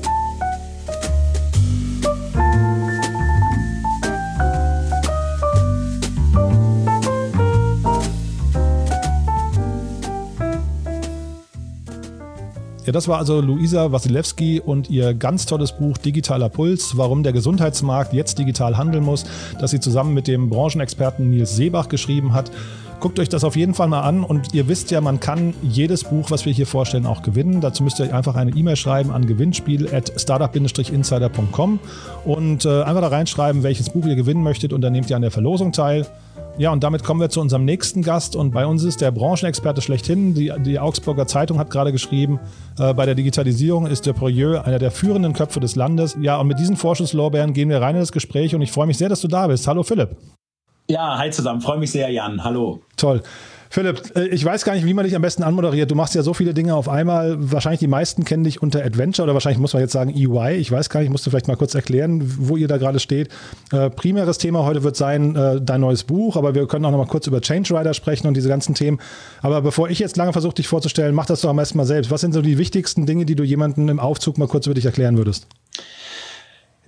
Ja, das war also Luisa Wasilewski und ihr ganz tolles Buch Digitaler Puls, warum der Gesundheitsmarkt jetzt digital handeln muss, das sie zusammen mit dem Branchenexperten Nils Seebach geschrieben hat. Guckt euch das auf jeden Fall mal an und ihr wisst ja, man kann jedes Buch, was wir hier vorstellen, auch gewinnen. Dazu müsst ihr einfach eine E-Mail schreiben an gewinnspiel@startup-insider.com und einfach da reinschreiben, welches Buch ihr gewinnen möchtet und dann nehmt ihr an der Verlosung teil. Ja, und damit kommen wir zu unserem nächsten Gast und bei uns ist der Branchenexperte schlechthin. Die Augsburger Zeitung hat gerade geschrieben, bei der Digitalisierung ist der Prieu einer der führenden Köpfe des Landes. Ja, und mit diesen Vorschusslorbeeren gehen wir rein in das Gespräch und ich freue mich sehr, dass du da bist. Hallo Philipp. Ja, hi zusammen. Freue mich sehr, Jan. Hallo. Toll. Philipp, ich weiß gar nicht, wie man dich am besten anmoderiert. Du machst ja so viele Dinge auf einmal. Wahrscheinlich die meisten kennen dich unter Adventure oder wahrscheinlich muss man jetzt sagen EY. Ich weiß gar nicht, musst du vielleicht mal kurz erklären, wo ihr da gerade steht. Primäres Thema heute wird sein dein neues Buch, aber wir können auch noch mal kurz über Change Rider sprechen und diese ganzen Themen. Aber bevor ich jetzt lange versuche, dich vorzustellen, mach das doch am besten mal selbst. Was sind so die wichtigsten Dinge, die du jemandem im Aufzug mal kurz über dich erklären würdest?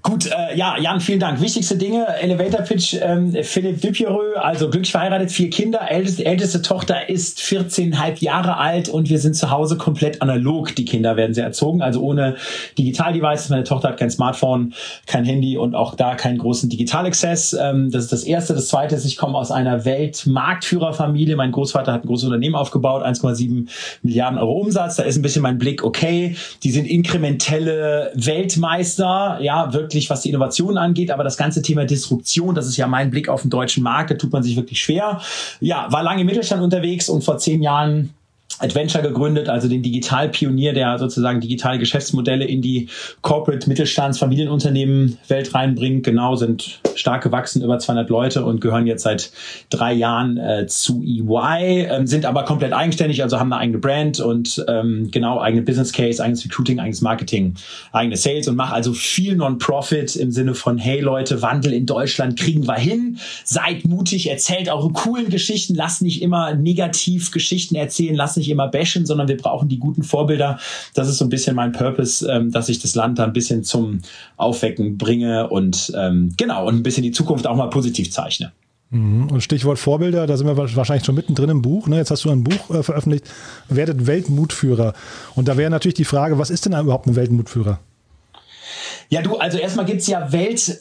Gut, Jan, vielen Dank. Wichtigste Dinge, Elevator Pitch, Philippe Dupiereux, also glücklich verheiratet, 4 Kinder, älteste Tochter ist 14,5 Jahre alt und wir sind zu Hause komplett analog. Die Kinder werden sehr erzogen, also ohne Digital-Devices. Meine Tochter hat kein Smartphone, kein Handy und auch da keinen großen Digital-Access. Das ist das Erste. Das Zweite ist, ich komme aus einer Weltmarktführerfamilie. Mein Großvater hat ein großes Unternehmen aufgebaut, 1,7 Milliarden Euro Umsatz. Da ist ein bisschen mein Blick, okay, die sind inkrementelle Weltmeister, ja, wirklich was die Innovation angeht, aber das ganze Thema Disruption, das ist ja mein Blick auf den deutschen Markt, da tut man sich wirklich schwer. Ja, war lange im Mittelstand unterwegs und vor 10 Jahren Adventure gegründet, also den Digitalpionier, der sozusagen digitale Geschäftsmodelle in die Corporate, Mittelstands-, Familienunternehmen Welt reinbringt. Genau, sind stark gewachsen, über 200 Leute und gehören jetzt seit 3 Jahren zu EY, sind aber komplett eigenständig, also haben eine eigene Brand und eigene Business Case, eigenes Recruiting, eigenes Marketing, eigene Sales und machen also viel Non-Profit im Sinne von, hey Leute, Wandel in Deutschland kriegen wir hin, seid mutig, erzählt eure coolen Geschichten, lasst nicht immer negativ Geschichten erzählen, lasst nicht immer bashen, sondern wir brauchen die guten Vorbilder. Das ist so ein bisschen mein Purpose, dass ich das Land da ein bisschen zum Aufwecken bringe und und ein bisschen die Zukunft auch mal positiv zeichne. Und Stichwort Vorbilder, da sind wir wahrscheinlich schon mittendrin im Buch. Ne? Jetzt hast du ein Buch veröffentlicht, werdet Weltmutführer. Und da wäre natürlich die Frage, was ist denn überhaupt ein Weltmutführer? Ja, also erstmal gibt's ja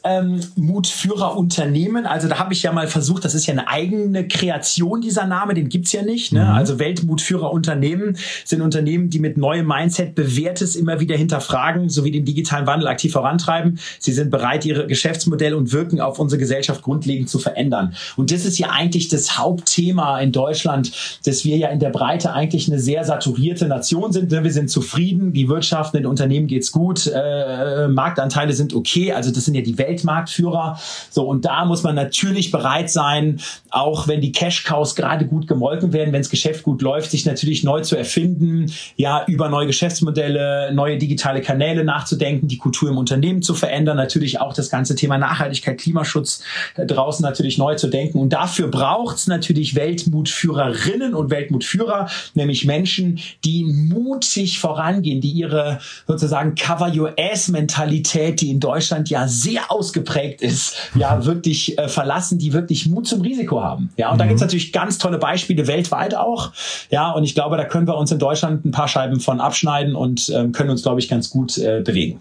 Weltmutführerunternehmen. Also da habe ich ja mal versucht, das ist ja eine eigene Kreation, dieser Name, den gibt's ja nicht. Ne? Also Weltmutführerunternehmen sind Unternehmen, die mit neuem Mindset Bewährtes immer wieder hinterfragen, sowie den digitalen Wandel aktiv vorantreiben. Sie sind bereit, ihre Geschäftsmodelle und Wirken auf unsere Gesellschaft grundlegend zu verändern. Und das ist ja eigentlich das Hauptthema in Deutschland, dass wir ja in der Breite eigentlich eine sehr saturierte Nation sind. Wir sind zufrieden, die Wirtschaft, den Unternehmen geht's gut, Marktanteile sind okay, also das sind ja die Weltmarktführer. So, und da muss man natürlich bereit sein, auch wenn die Cash-Cows gerade gut gemolken werden, wenn das Geschäft gut läuft, sich natürlich neu zu erfinden, ja, über neue Geschäftsmodelle, neue digitale Kanäle nachzudenken, die Kultur im Unternehmen zu verändern, natürlich auch das ganze Thema Nachhaltigkeit, Klimaschutz draußen natürlich neu zu denken. Und dafür braucht's natürlich Weltmutführerinnen und Weltmutführer, nämlich Menschen, die mutig vorangehen, die ihre sozusagen Cover-Your-Ass-Mentalität, die in Deutschland ja sehr ausgeprägt ist, ja, wirklich verlassen, die wirklich Mut zum Risiko haben. Ja, und da gibt's natürlich ganz tolle Beispiele weltweit auch. Ja, und ich glaube, da können wir uns in Deutschland ein paar Scheiben von abschneiden und können uns, glaube ich, ganz gut bewegen.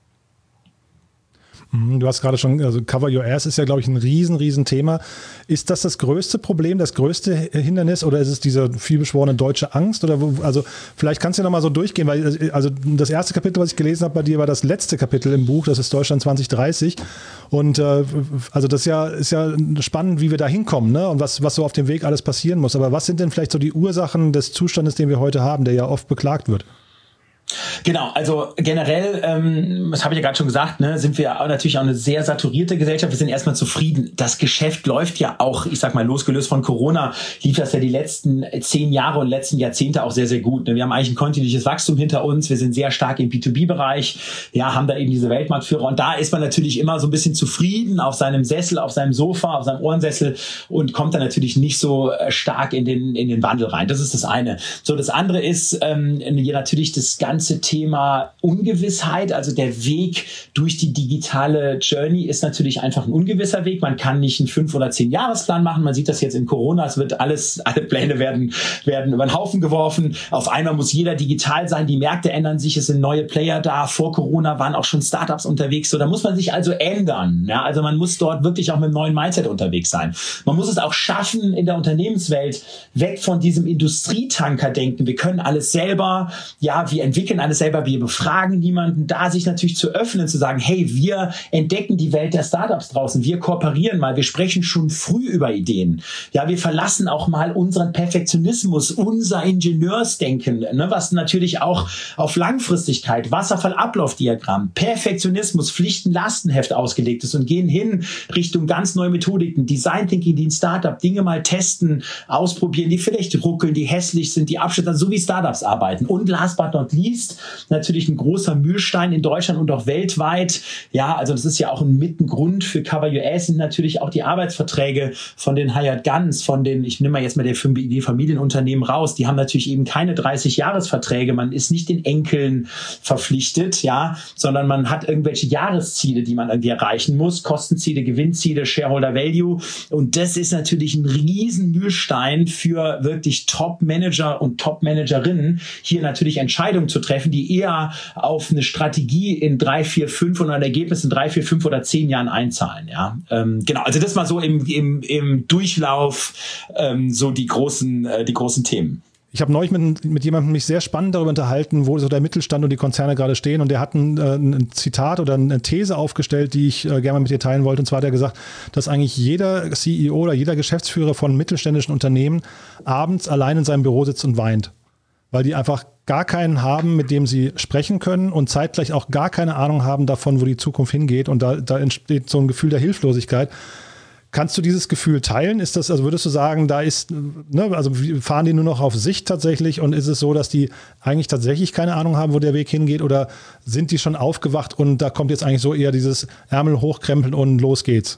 Du hast gerade schon, also Cover Your Ass ist ja, glaube ich, ein riesen Thema. Ist das größte Problem, das größte Hindernis oder ist es diese vielbeschworene deutsche Angst? Oder also vielleicht kannst du ja noch mal so durchgehen, weil also das erste Kapitel, was ich gelesen habe bei dir, war das letzte Kapitel im Buch, das ist Deutschland 2030. Und also das ist ja spannend, wie wir da hinkommen, ne? Und was so auf dem Weg alles passieren muss. Aber was sind denn vielleicht so die Ursachen des Zustandes, den wir heute haben, der ja oft beklagt wird? Genau, also generell, das habe ich ja gerade schon gesagt, ne, sind wir natürlich auch eine sehr saturierte Gesellschaft. Wir sind erstmal zufrieden. Das Geschäft läuft ja auch, ich sag mal, losgelöst von Corona, lief das ja die letzten 10 Jahre und letzten Jahrzehnte auch sehr, sehr gut. Wir haben eigentlich ein kontinuierliches Wachstum hinter uns. Wir sind sehr stark im B2B-Bereich, ja, haben da eben diese Weltmarktführer. Und da ist man natürlich immer so ein bisschen zufrieden auf seinem Sessel, auf seinem Sofa, auf seinem Ohrensessel und kommt dann natürlich nicht so stark in den Wandel rein. Das ist das eine. So, das andere ist natürlich das ganze Thema Ungewissheit, also der Weg durch die digitale Journey ist natürlich einfach ein ungewisser Weg. Man kann nicht einen 5- oder 10-Jahresplan machen. Man sieht das jetzt in Corona. Es wird alle Pläne werden über den Haufen geworfen. Auf einmal muss jeder digital sein. Die Märkte ändern sich. Es sind neue Player da. Vor Corona waren auch schon Startups unterwegs. So, da muss man sich also ändern. Ja, also man muss dort wirklich auch mit einem neuen Mindset unterwegs sein. Man muss es auch schaffen, in der Unternehmenswelt weg von diesem Industrietanker-Denken. Wir können alles selber. Ja, wir entwickeln alles selber. Wir befragen niemanden. Da sich natürlich zu öffnen, zu sagen, hey, wir entdecken die Welt der Startups draußen. Wir kooperieren mal. Wir sprechen schon früh über Ideen. Ja, wir verlassen auch mal unseren Perfektionismus, unser Ingenieursdenken, ne, was natürlich auch auf Langfristigkeit, Wasserfallablaufdiagramm, Perfektionismus, Pflichten-Lastenheft ausgelegt ist und gehen hin Richtung ganz neue Methodiken, Design Thinking, die in Startup, Dinge mal testen, ausprobieren, die vielleicht ruckeln, die hässlich sind, die abschüttern, so wie Startups arbeiten. Und last but not least, natürlich ein großer Mühlstein in Deutschland und auch weltweit. Ja, also das ist ja auch ein Mittengrund für Cover US, sind natürlich auch die Arbeitsverträge von den Hired Guns, von den, ich nehme mal jetzt mal die Familienunternehmen raus, die haben natürlich eben keine 30-Jahres-Verträge, man ist nicht den Enkeln verpflichtet, ja, sondern man hat irgendwelche Jahresziele, die man irgendwie erreichen muss, Kostenziele, Gewinnziele, Shareholder Value, und das ist natürlich ein riesen Mühlstein für wirklich Top-Manager und Top-Managerinnen, hier natürlich Entscheidungen zu treffen, die eher auf eine Strategie in 3, 4, 5 und ein Ergebnis in 3, 4, 5 oder 10 Jahren einzahlen, ja. Genau, also das mal so im Durchlauf so die großen Themen. Ich habe neulich mit jemandem mich sehr spannend darüber unterhalten, wo so der Mittelstand und die Konzerne gerade stehen. Und der hat ein Zitat oder eine These aufgestellt, die ich gerne mal mit dir teilen wollte. Und zwar hat er gesagt, dass eigentlich jeder CEO oder jeder Geschäftsführer von mittelständischen Unternehmen abends allein in seinem Büro sitzt und weint. Weil die einfach gar keinen haben, mit dem sie sprechen können und zeitgleich auch gar keine Ahnung haben davon, wo die Zukunft hingeht. Und da entsteht so ein Gefühl der Hilflosigkeit. Kannst du dieses Gefühl teilen? Ist das, also würdest du sagen, da ist, ne, also fahren die nur noch auf Sicht tatsächlich, und ist es so, dass die eigentlich tatsächlich keine Ahnung haben, wo der Weg hingeht, oder sind die schon aufgewacht und da kommt jetzt eigentlich so eher dieses Ärmel hochkrempeln und los geht's?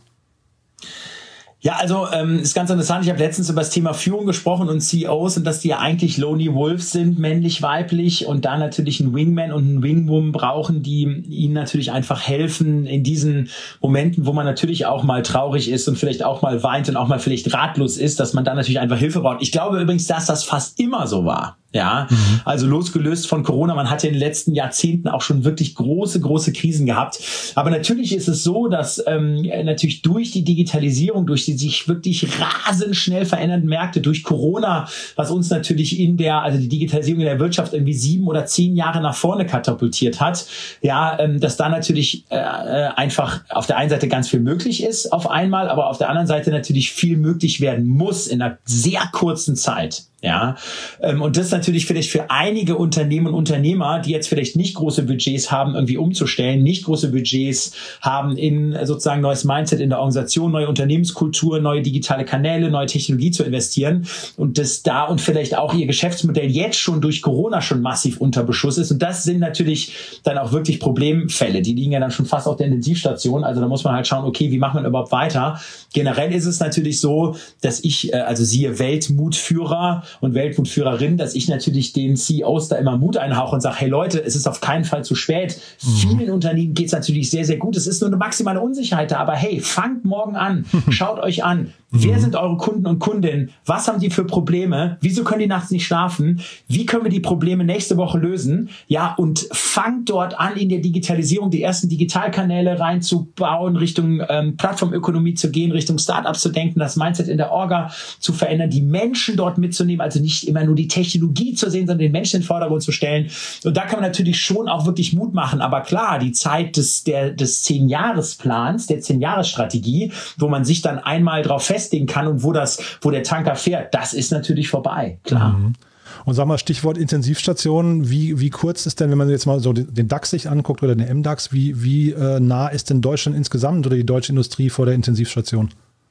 Ja, also ist ganz interessant. Ich habe letztens über das Thema Führung gesprochen und CEOs, und dass die ja eigentlich Lonely Wolves sind, männlich, weiblich, und da natürlich einen Wingman und einen Wingwoman brauchen, die ihnen natürlich einfach helfen in diesen Momenten, wo man natürlich auch mal traurig ist und vielleicht auch mal weint und auch mal vielleicht ratlos ist, dass man da natürlich einfach Hilfe braucht. Ich glaube übrigens, dass das fast immer so war. Ja, also losgelöst von Corona, man hat in den letzten Jahrzehnten auch schon wirklich große Krisen gehabt. Aber natürlich ist es so, dass natürlich durch die Digitalisierung, durch die sich wirklich rasend schnell verändernden Märkte, durch Corona, was uns natürlich also die Digitalisierung in der Wirtschaft irgendwie 7 oder 10 Jahre nach vorne katapultiert hat, ja, dass da natürlich einfach auf der einen Seite ganz viel möglich ist auf einmal, aber auf der anderen Seite natürlich viel möglich werden muss in einer sehr kurzen Zeit. Ja, und das natürlich vielleicht für einige Unternehmen und Unternehmer, die jetzt vielleicht nicht große Budgets haben, irgendwie umzustellen, nicht große Budgets haben in sozusagen neues Mindset in der Organisation, neue Unternehmenskultur, neue digitale Kanäle, neue Technologie zu investieren, und das da und vielleicht auch ihr Geschäftsmodell jetzt schon durch Corona schon massiv unter Beschuss ist. Und das sind natürlich dann auch wirklich Problemfälle. Die liegen ja dann schon fast auf der Intensivstation. Also da muss man halt schauen, okay, wie macht man überhaupt weiter? Generell ist es natürlich so, dass ich, also siehe Weltmutführer und Weltmutführerin, dass ich natürlich den CEOs da immer Mut einhauche und sage, hey Leute, es ist auf keinen Fall zu spät. Vielen Unternehmen geht es natürlich sehr, sehr gut. Es ist nur eine maximale Unsicherheit da, aber hey, fangt morgen an, schaut euch an. Wer sind eure Kunden und Kundinnen? Was haben die für Probleme? Wieso können die nachts nicht schlafen? Wie können wir die Probleme nächste Woche lösen? Ja, und fangt dort an, in der Digitalisierung die ersten Digitalkanäle reinzubauen, Richtung Plattformökonomie zu gehen, Richtung Startups zu denken, das Mindset in der Orga zu verändern, die Menschen dort mitzunehmen, also nicht immer nur die Technologie zu sehen, sondern den Menschen in den Vordergrund zu stellen. Und da kann man natürlich schon auch wirklich Mut machen. Aber klar, die Zeit des 10-Jahres-Plans, der 10-Jahres-Strategie, wo man sich dann einmal drauf festlegen kann und wo der Tanker fährt, das ist natürlich vorbei, klar. Und sag mal, Stichwort Intensivstationen, wie kurz ist denn, wenn man jetzt mal so den DAX sich anguckt oder den MDAX, wie nah ist denn Deutschland insgesamt oder die deutsche Industrie vor der Intensivstation?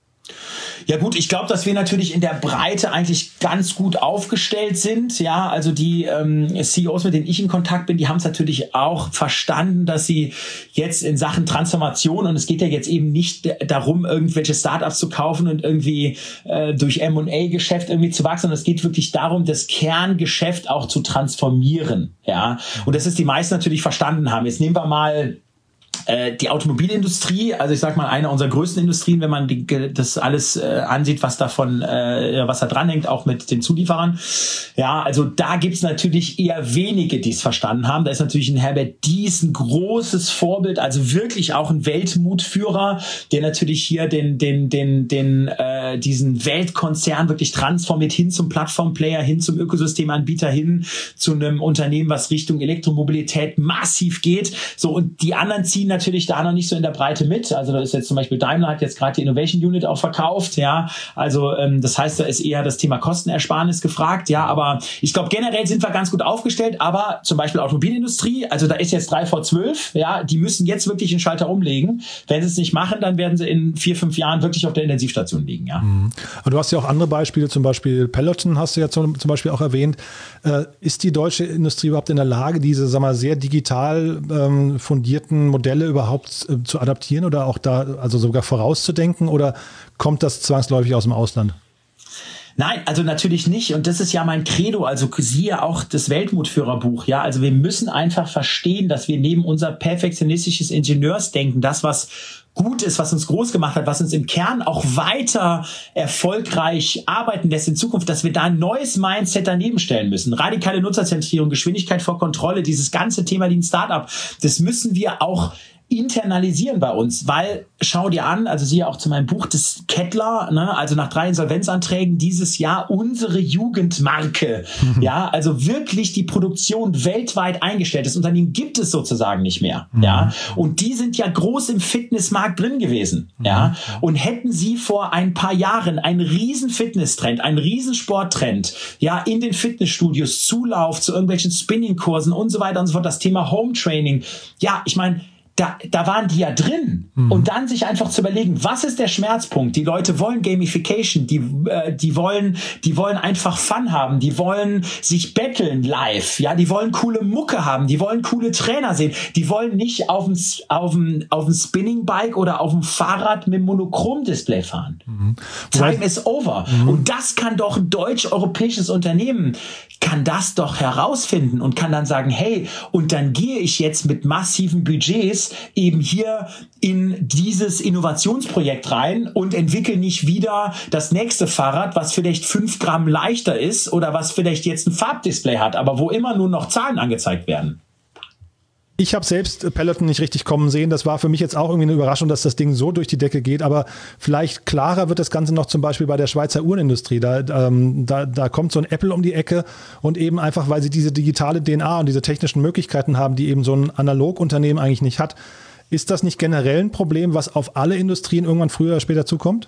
Ja gut, ich glaube, dass wir natürlich in der Breite eigentlich ganz gut aufgestellt sind. Ja, also die CEOs, mit denen ich in Kontakt bin, die haben es natürlich auch verstanden, dass sie jetzt in Sachen Transformation, und es geht ja jetzt eben nicht darum, irgendwelche Startups zu kaufen und irgendwie durch M&A-Geschäft irgendwie zu wachsen, sondern es geht wirklich darum, das Kerngeschäft auch zu transformieren. Ja, und das ist die meisten natürlich verstanden haben. Jetzt nehmen wir mal die Automobilindustrie, also ich sag mal eine unserer größten Industrien, wenn man das alles ansieht, was da dranhängt, auch mit den Zulieferern. Ja, also da gibt's natürlich eher wenige, die es verstanden haben. Da ist natürlich ein Herbert Diess ein großes Vorbild, also wirklich auch ein Weltmutführer, der natürlich hier diesen Weltkonzern wirklich transformiert hin zum Plattformplayer, hin zum Ökosystemanbieter, hin zu einem Unternehmen, was Richtung Elektromobilität massiv geht. So, und die anderen ziehen natürlich da noch nicht so in der Breite mit. Also da ist jetzt zum Beispiel Daimler hat jetzt gerade die Innovation Unit auch verkauft, ja. Also das heißt, da ist eher das Thema Kostenersparnis gefragt, ja. Aber ich glaube, generell sind wir ganz gut aufgestellt. Aber zum Beispiel Automobilindustrie, also da ist jetzt 3 vor 12, ja. Die müssen jetzt wirklich den Schalter umlegen. Wenn sie es nicht machen, dann werden sie in 4-5 Jahren wirklich auf der Intensivstation liegen, ja. Aber du hast ja auch andere Beispiele, zum Beispiel Peloton hast du ja zum Beispiel auch erwähnt. Ist die deutsche Industrie überhaupt in der Lage, diese, sagen wir mal, sehr digital fundierten Modelle überhaupt zu adaptieren oder auch da also sogar vorauszudenken, oder kommt das zwangsläufig aus dem Ausland? Nein, also natürlich nicht. Und das ist ja mein Credo. Also siehe auch das Weltmutführerbuch. Ja, also wir müssen einfach verstehen, dass wir neben unser perfektionistisches Ingenieursdenken, das, was gut ist, was uns groß gemacht hat, was uns im Kern auch weiter erfolgreich arbeiten lässt in Zukunft, dass wir da ein neues Mindset daneben stellen müssen. Radikale Nutzerzentrierung, Geschwindigkeit vor Kontrolle, dieses ganze Thema Lean Startup, das müssen wir auch internalisieren bei uns, weil, schau dir an, also siehe auch zu meinem Buch, das Kettler, ne, also nach 3 Insolvenzanträgen dieses Jahr unsere Jugendmarke, ja, also wirklich die Produktion weltweit eingestellt. Das Unternehmen gibt es sozusagen nicht mehr, ja, und die sind ja groß im Fitnessmarkt drin gewesen, ja, und hätten sie vor ein paar Jahren einen riesen Fitnesstrend, einen riesen Sporttrend, ja, in den Fitnessstudios, Zulauf zu irgendwelchen Spinningkursen und so weiter und so fort, das Thema Home Training, ja, ich meine, da waren die ja drin. Und dann sich einfach zu überlegen, was ist der Schmerzpunkt? Die Leute wollen Gamification, die wollen einfach Fun haben, die wollen sich betteln live, ja, die wollen coole Mucke haben, die wollen coole Trainer sehen, die wollen nicht auf dem Spinning-Bike oder auf dem Fahrrad mit Monochrom-Display fahren. Time is over. Und das kann doch ein deutsch-europäisches Unternehmen, kann das doch herausfinden und kann dann sagen, hey, und dann gehe ich jetzt mit massiven Budgets eben hier in dieses Innovationsprojekt rein und entwickle nicht wieder das nächste Fahrrad, was vielleicht 5 Gramm leichter ist oder was vielleicht jetzt ein Farbdisplay hat, aber wo immer nur noch Zahlen angezeigt werden. Ich habe selbst Peloton nicht richtig kommen sehen. Das war für mich jetzt auch irgendwie eine Überraschung, dass das Ding so durch die Decke geht. Aber vielleicht klarer wird das Ganze noch zum Beispiel bei der Schweizer Uhrenindustrie. Da kommt so ein Apple um die Ecke und eben einfach, weil sie diese digitale DNA und diese technischen Möglichkeiten haben, die eben so ein Analogunternehmen eigentlich nicht hat. Ist das nicht generell ein Problem, was auf alle Industrien irgendwann früher oder später zukommt?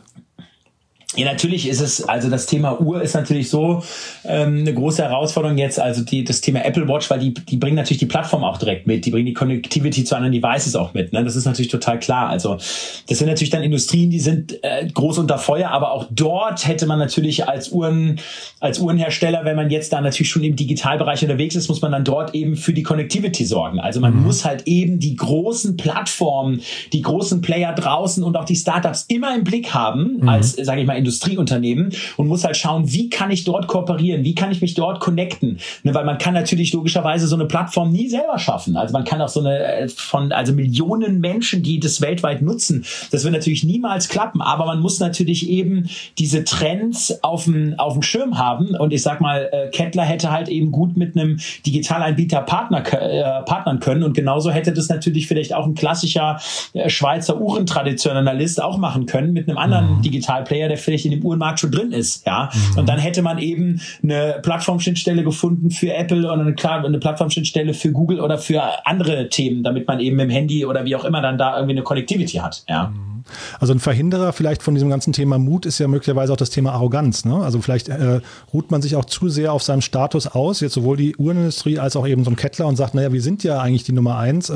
Ja, natürlich ist es, also das Thema Uhr ist natürlich so eine große Herausforderung jetzt, also das Thema Apple Watch, weil die bringen natürlich die Plattform auch direkt mit, die bringen die Connectivity zu anderen Devices auch mit, ne? Das ist natürlich total klar. Also das sind natürlich dann Industrien, die sind groß unter Feuer, aber auch dort hätte man natürlich als Uhrenhersteller, wenn man jetzt da natürlich schon im Digitalbereich unterwegs ist, muss man dann dort eben für die Connectivity sorgen. Also man muss halt eben die großen Plattformen, die großen Player draußen und auch die Startups immer im Blick haben, als, sage ich mal, Industrieunternehmen, und muss halt schauen, wie kann ich dort kooperieren, wie kann ich mich dort connecten, ne, weil man kann natürlich logischerweise so eine Plattform nie selber schaffen, also man kann auch so eine also Millionen Menschen, die das weltweit nutzen, das wird natürlich niemals klappen, aber man muss natürlich eben diese Trends auf dem Schirm haben, und ich sag mal, Kettler hätte halt eben gut mit einem Digitalanbieter partnern können, und genauso hätte das natürlich vielleicht auch ein klassischer Schweizer Uhrentraditionalist auch machen können mit einem anderen Digitalplayer, der vielleicht in dem Uhrenmarkt schon drin ist, ja. Und dann hätte man eben eine Plattformschnittstelle gefunden für Apple und eine Plattformschnittstelle für Google oder für andere Themen, damit man eben im Handy oder wie auch immer dann da irgendwie eine Connectivity hat, ja. Also ein Verhinderer vielleicht von diesem ganzen Thema Mut ist ja möglicherweise auch das Thema Arroganz, ne? Also vielleicht ruht man sich auch zu sehr auf seinem Status aus, jetzt sowohl die Uhrenindustrie als auch eben so ein Kettler, und sagt, naja, wir sind ja eigentlich die Nummer 1,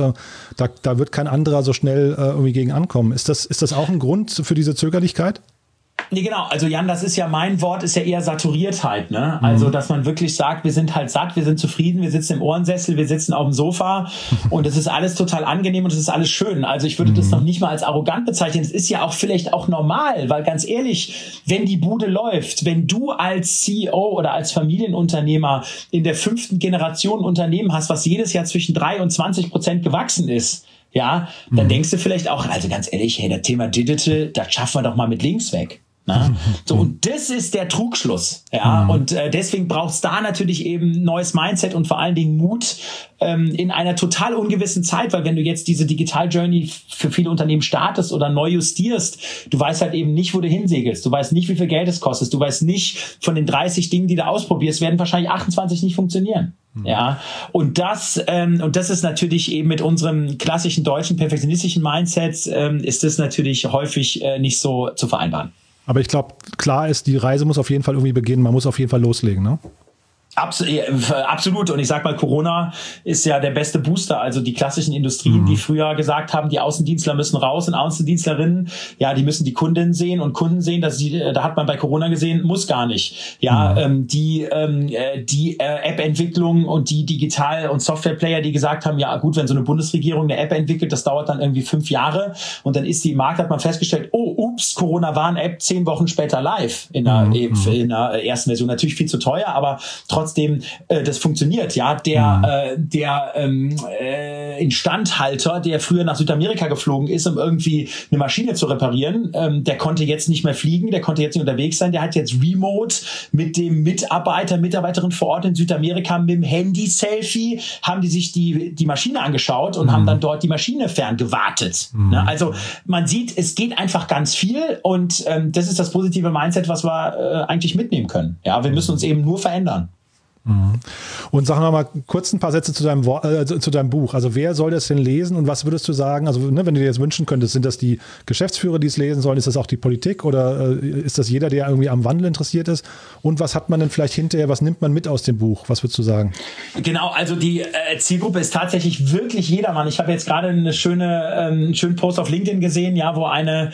da wird kein anderer so schnell irgendwie gegen ankommen. Ist das auch ein Grund für diese Zögerlichkeit? Nee, genau. Also Jan, das ist ja mein Wort, ist ja eher Saturiertheit, ne? Also, dass man wirklich sagt, wir sind halt satt, wir sind zufrieden, wir sitzen im Ohrensessel, wir sitzen auf dem Sofa und es ist alles total angenehm und es ist alles schön. Also ich würde das noch nicht mal als arrogant bezeichnen. Es ist ja auch vielleicht auch normal, weil ganz ehrlich, wenn die Bude läuft, wenn du als CEO oder als Familienunternehmer in der 5. Generation ein Unternehmen hast, was jedes Jahr zwischen 3% und 20% gewachsen ist, ja, dann denkst du vielleicht auch, also ganz ehrlich, hey, das Thema Digital, das schaffen wir doch mal mit links weg. So, und das ist der Trugschluss. Ja, und deswegen braucht es da natürlich eben neues Mindset und vor allen Dingen Mut in einer total ungewissen Zeit, weil wenn du jetzt diese Digital Journey für viele Unternehmen startest oder neu justierst, du weißt halt eben nicht, wo du hinsegelst. Du weißt nicht, wie viel Geld es kostet. Du weißt nicht, von den 30 Dingen, die du ausprobierst, werden wahrscheinlich 28 nicht funktionieren. Ja, und das ist natürlich eben mit unserem klassischen deutschen perfektionistischen Mindset ist das natürlich häufig nicht so zu vereinbaren. Aber ich glaube, klar ist, die Reise muss auf jeden Fall irgendwie beginnen. Man muss auf jeden Fall loslegen, ne? Absolut. Und ich sag mal, Corona ist ja der beste Booster. Also die klassischen Industrien, die früher gesagt haben, die Außendienstler müssen raus und Außendienstlerinnen, ja, die müssen die Kundinnen sehen und Kunden sehen. Da hat man bei Corona gesehen, muss gar nicht. Ja, die App-Entwicklung und die Digital- und Software-Player, die gesagt haben, ja gut, wenn so eine Bundesregierung eine App entwickelt, das dauert dann irgendwie 5 Jahre und dann ist die im Markt, hat man festgestellt, oh, ups, Corona-Warn-App 10 Wochen später live in der ersten Version. Natürlich viel zu teuer, aber trotzdem, das funktioniert, ja. Der Instandhalter, der früher nach Südamerika geflogen ist, um irgendwie eine Maschine zu reparieren, der konnte jetzt nicht mehr fliegen, der konnte jetzt nicht unterwegs sein, der hat jetzt remote mit dem Mitarbeiterin vor Ort in Südamerika mit dem Handy-Selfie, haben die sich die Maschine angeschaut und haben dann dort die Maschine ferngewartet. Ne? Also man sieht, es geht einfach ganz viel und das ist das positive Mindset, was wir eigentlich mitnehmen können. Ja, wir müssen uns eben nur verändern. Und sag noch mal kurz ein paar Sätze zu deinem Buch. Also wer soll das denn lesen und was würdest du sagen, also ne, wenn du dir jetzt wünschen könntest, sind das die Geschäftsführer, die es lesen sollen, ist das auch die Politik oder ist das jeder, der irgendwie am Wandel interessiert ist? Und was hat man denn vielleicht hinterher, was nimmt man mit aus dem Buch? Was würdest du sagen? Genau, also die Zielgruppe ist tatsächlich wirklich jedermann. Ich habe jetzt gerade einen schönen Post auf LinkedIn gesehen, ja, wo eine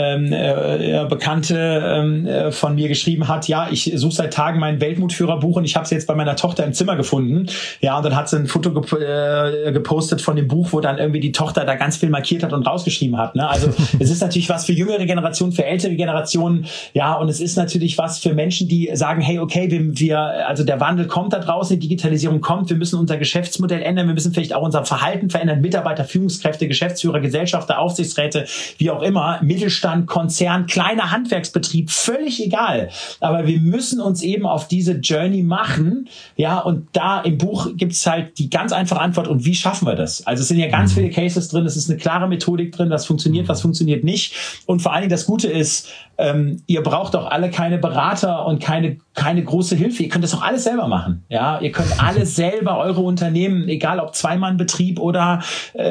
Bekannte von mir geschrieben hat, ja, ich suche seit Tagen mein Weltmutführerbuch und ich habe es jetzt bei meiner Tochter im Zimmer gefunden. Ja, und dann hat sie ein Foto gepostet von dem Buch, wo dann irgendwie die Tochter da ganz viel markiert hat und rausgeschrieben hat. Ne? Also es ist natürlich was für jüngere Generationen, für ältere Generationen. Ja, und es ist natürlich was für Menschen, die sagen, hey, okay, also der Wandel kommt da draußen, die Digitalisierung kommt, wir müssen unser Geschäftsmodell ändern, wir müssen vielleicht auch unser Verhalten verändern, Mitarbeiter, Führungskräfte, Geschäftsführer, Gesellschafter, Aufsichtsräte, wie auch immer, Mittelstand, Konzern, kleiner Handwerksbetrieb, völlig egal. Aber wir müssen uns eben auf diese Journey machen. Ja, und da im Buch gibt es halt die ganz einfache Antwort, und wie schaffen wir das? Also es sind ja ganz viele Cases drin, es ist eine klare Methodik drin, was funktioniert nicht. Und vor allen Dingen das Gute ist, ihr braucht doch alle keine Berater und keine große Hilfe. Ihr könnt das doch alles selber machen. Ja, ihr könnt alles selber eure Unternehmen, egal ob 2-Mann-Betrieb oder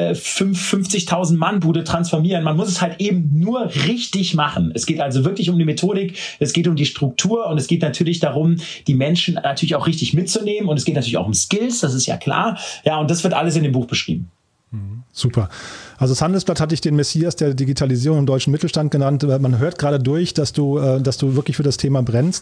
50.000 Mann-Bude transformieren. Man muss es halt eben nur richtig machen. Es geht also wirklich um die Methodik, es geht um die Struktur und es geht natürlich darum, die Menschen natürlich auch richtig mitzunehmen und es geht natürlich auch um Skills, das ist ja klar. Ja, und das wird alles in dem Buch beschrieben. Super. Also das Handelsblatt hatte ich den Messias der Digitalisierung im deutschen Mittelstand genannt. Man hört gerade durch, dass du wirklich für das Thema brennst.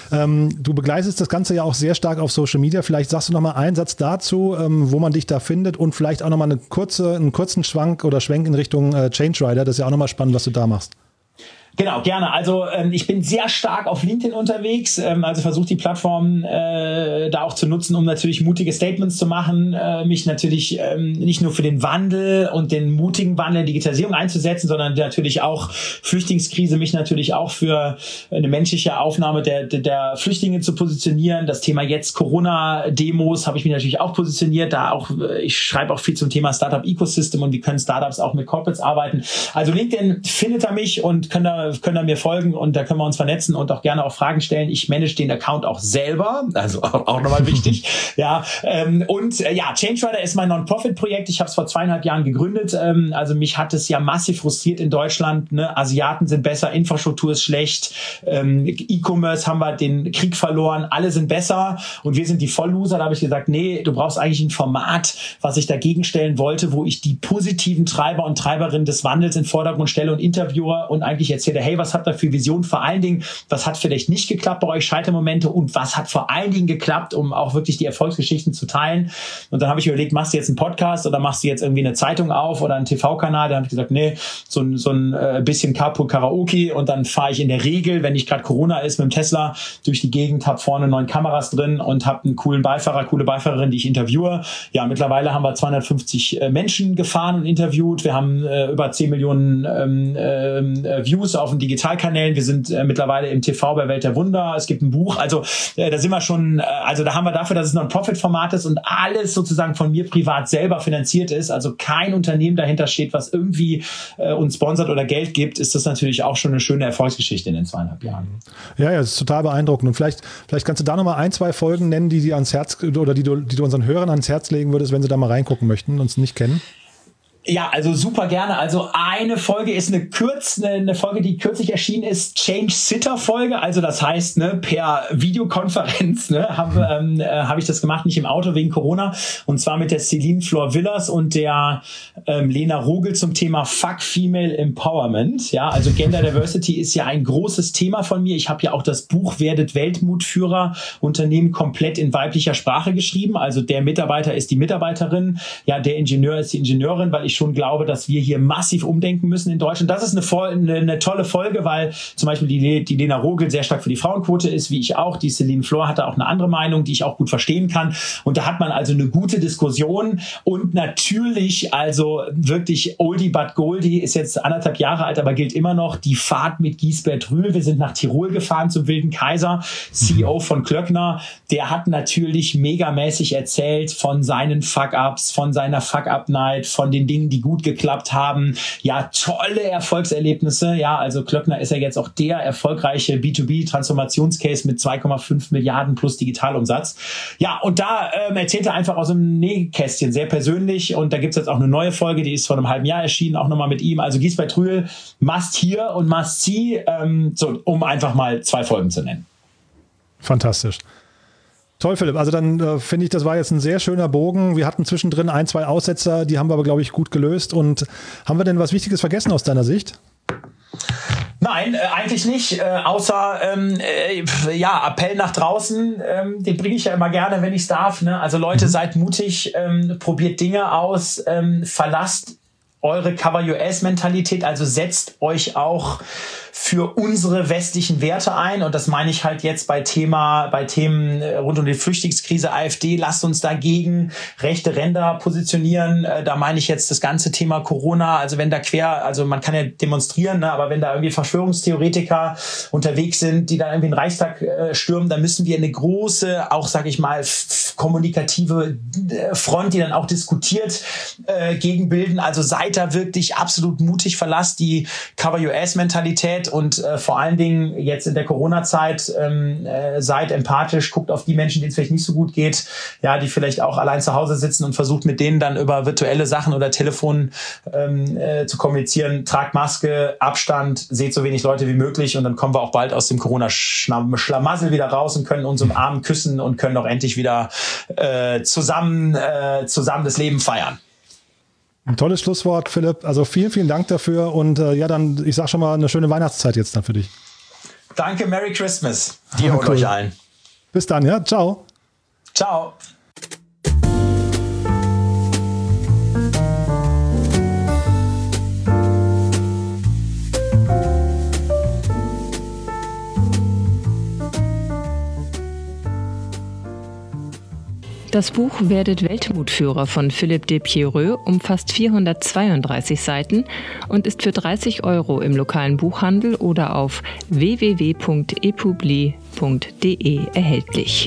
Du begleitest das Ganze ja auch sehr stark auf Social Media. Vielleicht sagst du noch mal einen Satz dazu, wo man dich da findet und vielleicht auch noch mal einen kurzen Schwenk in Richtung Change Rider. Das ist ja auch noch mal spannend, was du da machst. Genau, gerne. Also ich bin sehr stark auf LinkedIn unterwegs, also versuche die Plattform da auch zu nutzen, um natürlich mutige Statements zu machen, mich natürlich nicht nur für den Wandel und den mutigen Wandel der Digitalisierung einzusetzen, sondern natürlich auch Flüchtlingskrise, mich natürlich auch für eine menschliche Aufnahme der Flüchtlinge zu positionieren. Das Thema jetzt Corona-Demos habe ich mich natürlich auch positioniert, ich schreibe auch viel zum Thema Startup-Ecosystem und wie können Startups auch mit Corporates arbeiten. Also LinkedIn findet er mich und können da mir folgen und da können wir uns vernetzen und auch gerne auch Fragen stellen. Ich manage den Account auch selber, also auch nochmal wichtig. Ja, Change Rider ist mein Non-Profit-Projekt. Ich habe es vor 2,5 Jahren gegründet. Also mich hat es ja massiv frustriert in Deutschland. Ne? Asiaten sind besser, Infrastruktur ist schlecht, E-Commerce haben wir den Krieg verloren, alle sind besser und wir sind die Vollloser. Da habe ich gesagt, nee, du brauchst eigentlich ein Format, was ich dagegen stellen wollte, wo ich die positiven Treiber und Treiberinnen des Wandels in den Vordergrund stelle und interviewe und eigentlich erzähle, hey, was habt ihr für Vision? Vor allen Dingen, was hat vielleicht nicht geklappt bei euch, Scheitermomente und was hat vor allen Dingen geklappt, um auch wirklich die Erfolgsgeschichten zu teilen. Und dann habe ich überlegt, machst du jetzt einen Podcast oder machst du jetzt irgendwie eine Zeitung auf oder einen TV-Kanal? Dann habe ich gesagt, nee, so ein bisschen Carpool Karaoke und dann fahre ich in der Regel, wenn nicht gerade Corona ist, mit dem Tesla durch die Gegend, habe vorne 9 Kameras drin und habe einen coolen Beifahrer, coole Beifahrerin, die ich interviewe. Ja, mittlerweile haben wir 250 Menschen gefahren und interviewt. Wir haben über 10 Millionen Views auf den Digitalkanälen. Wir sind mittlerweile im TV bei Welt der Wunder. Es gibt ein Buch. Also da sind wir schon, da haben wir dafür, dass es noch ein Non-Profit-Format ist und alles sozusagen von mir privat selber finanziert ist, also kein Unternehmen dahinter steht, was irgendwie uns sponsert oder Geld gibt, ist das natürlich auch schon eine schöne Erfolgsgeschichte in den 2,5 Jahren. Ja, das ist total beeindruckend. Und vielleicht kannst du da nochmal 1, 2 Folgen nennen, die dir ans Herz oder die du unseren Hörern ans Herz legen würdest, wenn sie da mal reingucken möchten und uns nicht kennen. Ja, also super gerne. Also eine Folge ist eine Folge, die kürzlich erschienen ist, Change Sitter Folge. Also das heißt, per Videokonferenz habe ich das gemacht, nicht im Auto wegen Corona. Und zwar mit der Celine Flor Villers und der Lena Rogel zum Thema Fuck Female Empowerment. Ja, also Gender Diversity ist ja ein großes Thema von mir. Ich habe ja auch das Buch Werdet Weltmutführer, Unternehmen komplett in weiblicher Sprache geschrieben. Also der Mitarbeiter ist die Mitarbeiterin, ja, der Ingenieur ist die Ingenieurin, weil ich schon glaube, dass wir hier massiv umdenken müssen in Deutschland. Das ist eine tolle Folge, weil zum Beispiel die Lena Rogel sehr stark für die Frauenquote ist, wie ich auch. Die Celine Flor hatte auch eine andere Meinung, die ich auch gut verstehen kann. Und da hat man also eine gute Diskussion und natürlich also wirklich Oldie but Goldie, ist jetzt 1,5 Jahre alt, aber gilt immer noch, die Fahrt mit Giesbert Rühl. Wir sind nach Tirol gefahren zum Wilden Kaiser, CEO von Klöckner. Der hat natürlich megamäßig erzählt von seinen Fuck-Ups, von seiner Fuck-Up-Night, von den Dingen, die gut geklappt haben. Ja, tolle Erfolgserlebnisse. Ja, also Klöckner ist ja jetzt auch der erfolgreiche B2B-Transformationscase mit 2,5 Milliarden plus Digitalumsatz. Ja, und da erzählt er einfach aus dem Nähkästchen, sehr persönlich. Und da gibt's jetzt auch eine neue Folge, die ist vor einem halben Jahr erschienen, auch nochmal mit ihm. Also Giesbert Rühl, must hear und must see, um einfach mal 2 Folgen zu nennen. Fantastisch. Toll, Philipp. Also dann finde ich, das war jetzt ein sehr schöner Bogen. Wir hatten zwischendrin 1, 2 Aussetzer, die haben wir aber, glaube ich, gut gelöst. Und haben wir denn was Wichtiges vergessen aus deiner Sicht? Nein, eigentlich nicht, außer Appell nach draußen, den bringe ich ja immer gerne, wenn ich es darf. Ne? Also Leute, seid mutig, probiert Dinge aus, verlasst eure Cover-US-Mentalität, also setzt euch auch für unsere westlichen Werte ein. Und das meine ich halt jetzt bei Themen rund um die Flüchtlingskrise, AfD, lasst uns dagegen rechte Ränder positionieren. Da meine ich jetzt das ganze Thema Corona. Also wenn da also man kann ja demonstrieren, ne, aber wenn da irgendwie Verschwörungstheoretiker unterwegs sind, die da irgendwie den Reichstag stürmen, dann müssen wir eine große, auch sage ich mal, kommunikative Front, die dann auch diskutiert, gegenbilden. Also seid da wirklich absolut mutig, verlasst die Cover-US-Mentalität und vor allen Dingen jetzt in der Corona-Zeit seid empathisch, guckt auf die Menschen, denen es vielleicht nicht so gut geht, ja, die vielleicht auch allein zu Hause sitzen und versucht mit denen dann über virtuelle Sachen oder Telefon zu kommunizieren. Tragt Maske, Abstand, seht so wenig Leute wie möglich und dann kommen wir auch bald aus dem Corona-Schlamassel wieder raus und können uns umarmen, küssen und können auch endlich wieder zusammen das Leben feiern. Ein tolles Schlusswort, Philipp. Also vielen, vielen Dank dafür und dann, ich sag schon mal, eine schöne Weihnachtszeit jetzt dann für dich. Danke, Merry Christmas. Dir und euch allen. Bis dann, ja. Ciao. Ciao. Das Buch Werdet Weltmutführer von Philippe de Pierreux umfasst 432 Seiten und ist für 30 € im lokalen Buchhandel oder auf www.epubli.de erhältlich.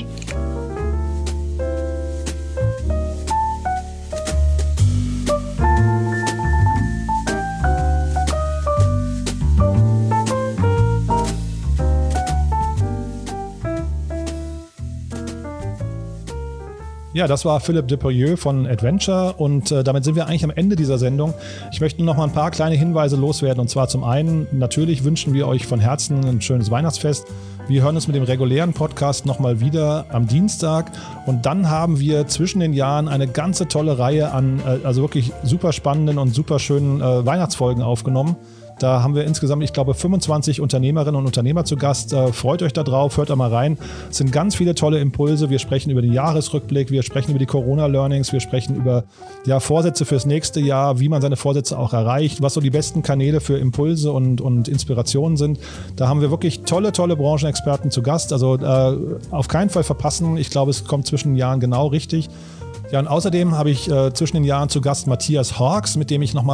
Ja, das war Philippe de Pierreux von Adventure und damit sind wir eigentlich am Ende dieser Sendung. Ich möchte noch mal ein paar kleine Hinweise loswerden und zwar zum einen, natürlich wünschen wir euch von Herzen ein schönes Weihnachtsfest. Wir hören uns mit dem regulären Podcast nochmal wieder am Dienstag und dann haben wir zwischen den Jahren eine ganze tolle Reihe an also wirklich super spannenden und super schönen Weihnachtsfolgen aufgenommen. Da haben wir insgesamt, ich glaube, 25 Unternehmerinnen und Unternehmer zu Gast. Freut euch da drauf, hört da mal rein. Es sind ganz viele tolle Impulse. Wir sprechen über den Jahresrückblick, wir sprechen über die Corona-Learnings, wir sprechen über Vorsätze fürs nächste Jahr, wie man seine Vorsätze auch erreicht, was so die besten Kanäle für Impulse und Inspirationen sind. Da haben wir wirklich tolle Branchenexperten zu Gast. Also auf keinen Fall verpassen. Ich glaube, es kommt zwischen den Jahren genau richtig. Ja, und außerdem habe ich zwischen den Jahren zu Gast Matthias Hawks, mit dem ich nochmal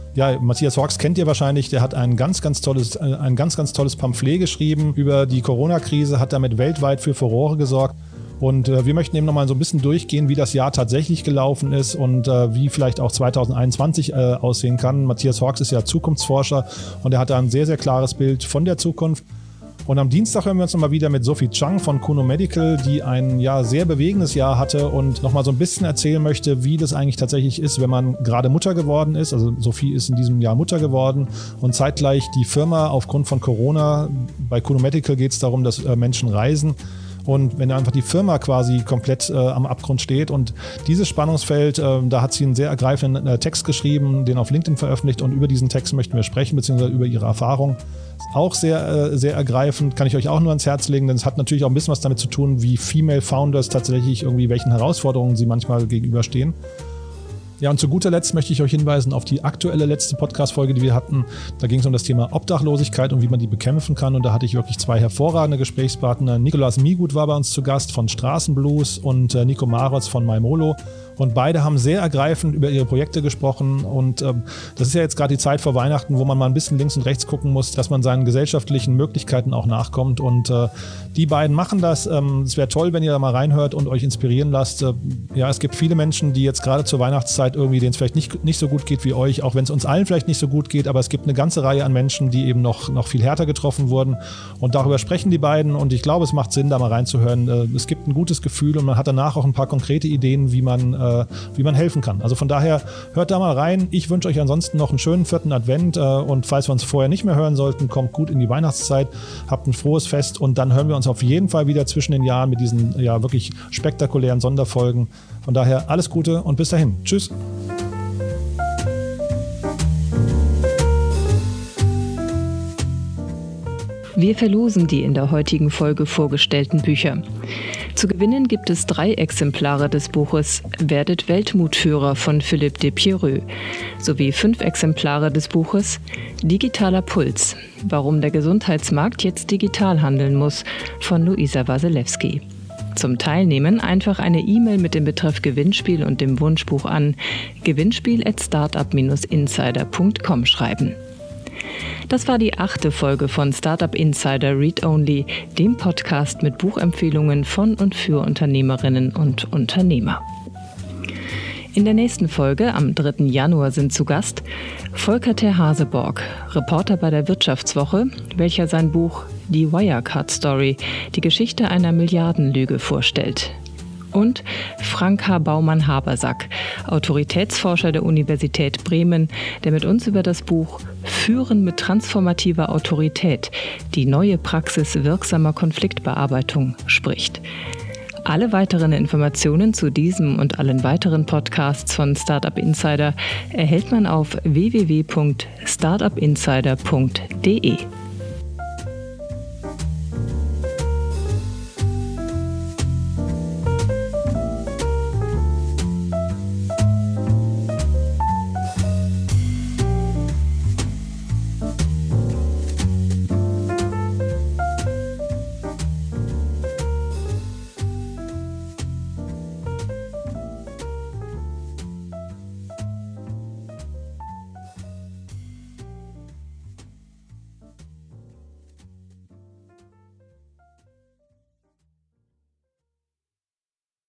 Ja, Matthias Hawkes kennt ihr wahrscheinlich, der hat ein ganz, ganz tolles Pamphlet geschrieben über die Corona-Krise, hat damit weltweit für Furore gesorgt. Und wir möchten eben nochmal so ein bisschen durchgehen, wie das Jahr tatsächlich gelaufen ist und wie vielleicht auch 2021 aussehen kann. Matthias Hawkes ist ja Zukunftsforscher und er hat da ein sehr, sehr klares Bild von der Zukunft. Und am Dienstag hören wir uns nochmal wieder mit Sophie Chang von Kuno Medical, die ein sehr bewegendes Jahr hatte und nochmal so ein bisschen erzählen möchte, wie das eigentlich tatsächlich ist, wenn man gerade Mutter geworden ist. Also Sophie ist in diesem Jahr Mutter geworden und zeitgleich die Firma aufgrund von Corona, bei Kuno Medical geht es darum, dass Menschen reisen. Und wenn einfach die Firma quasi komplett am Abgrund steht und dieses Spannungsfeld, da hat sie einen sehr ergreifenden Text geschrieben, den auf LinkedIn veröffentlicht und über diesen Text möchten wir sprechen, beziehungsweise über ihre Erfahrung. Auch sehr, sehr ergreifend, kann ich euch auch nur ans Herz legen, denn es hat natürlich auch ein bisschen was damit zu tun, wie Female Founders tatsächlich irgendwie welchen Herausforderungen sie manchmal gegenüberstehen. Ja, und zu guter Letzt möchte ich euch hinweisen auf die aktuelle letzte Podcast-Folge, die wir hatten. Da ging es um das Thema Obdachlosigkeit und wie man die bekämpfen kann. Und da hatte ich wirklich 2 hervorragende Gesprächspartner. Nikolaus Migut war bei uns zu Gast von Straßenblues und Nico Marotz von Maimolo. Und beide haben sehr ergreifend über ihre Projekte gesprochen. Und das ist ja jetzt gerade die Zeit vor Weihnachten, wo man mal ein bisschen links und rechts gucken muss, dass man seinen gesellschaftlichen Möglichkeiten auch nachkommt. Und die beiden machen das. Es wäre toll, wenn ihr da mal reinhört und euch inspirieren lasst. Ja, es gibt viele Menschen, die jetzt gerade zur Weihnachtszeit irgendwie, denen es vielleicht nicht so gut geht wie euch, auch wenn es uns allen vielleicht nicht so gut geht. Aber es gibt eine ganze Reihe an Menschen, die eben noch viel härter getroffen wurden. Und darüber sprechen die beiden. Und ich glaube, es macht Sinn, da mal reinzuhören. Es gibt ein gutes Gefühl und man hat danach auch ein paar konkrete Ideen, wie man helfen kann. Also von daher, hört da mal rein. Ich wünsche euch ansonsten noch einen schönen 4. Advent und falls wir uns vorher nicht mehr hören sollten, kommt gut in die Weihnachtszeit, habt ein frohes Fest und dann hören wir uns auf jeden Fall wieder zwischen den Jahren mit diesen wirklich spektakulären Sonderfolgen. Von daher alles Gute und bis dahin. Tschüss. Wir verlosen die in der heutigen Folge vorgestellten Bücher. Zu gewinnen gibt es 3 Exemplare des Buches Werdet Weltmutführer von Philippe de Pierreux sowie 5 Exemplare des Buches Digitaler Puls, warum der Gesundheitsmarkt jetzt digital handeln muss von Luisa Wasilewski. Zum Teilnehmen einfach eine E-Mail mit dem Betreff Gewinnspiel und dem Wunschbuch an gewinnspiel@startup-insider.com schreiben. Das war die 8. Folge von Startup Insider Read Only, dem Podcast mit Buchempfehlungen von und für Unternehmerinnen und Unternehmer. In der nächsten Folge, am 3. Januar, sind zu Gast Volker ter Haseborg, Reporter bei der Wirtschaftswoche, welcher sein Buch Die Wirecard Story, die Geschichte einer Milliardenlüge vorstellt. Und Frank H. Baumann-Habersack, Autoritätsforscher der Universität Bremen, der mit uns über das Buch Führen mit transformativer Autorität, die neue Praxis wirksamer Konfliktbearbeitung spricht. Alle weiteren Informationen zu diesem und allen weiteren Podcasts von Startup Insider erhält man auf www.startupinsider.de.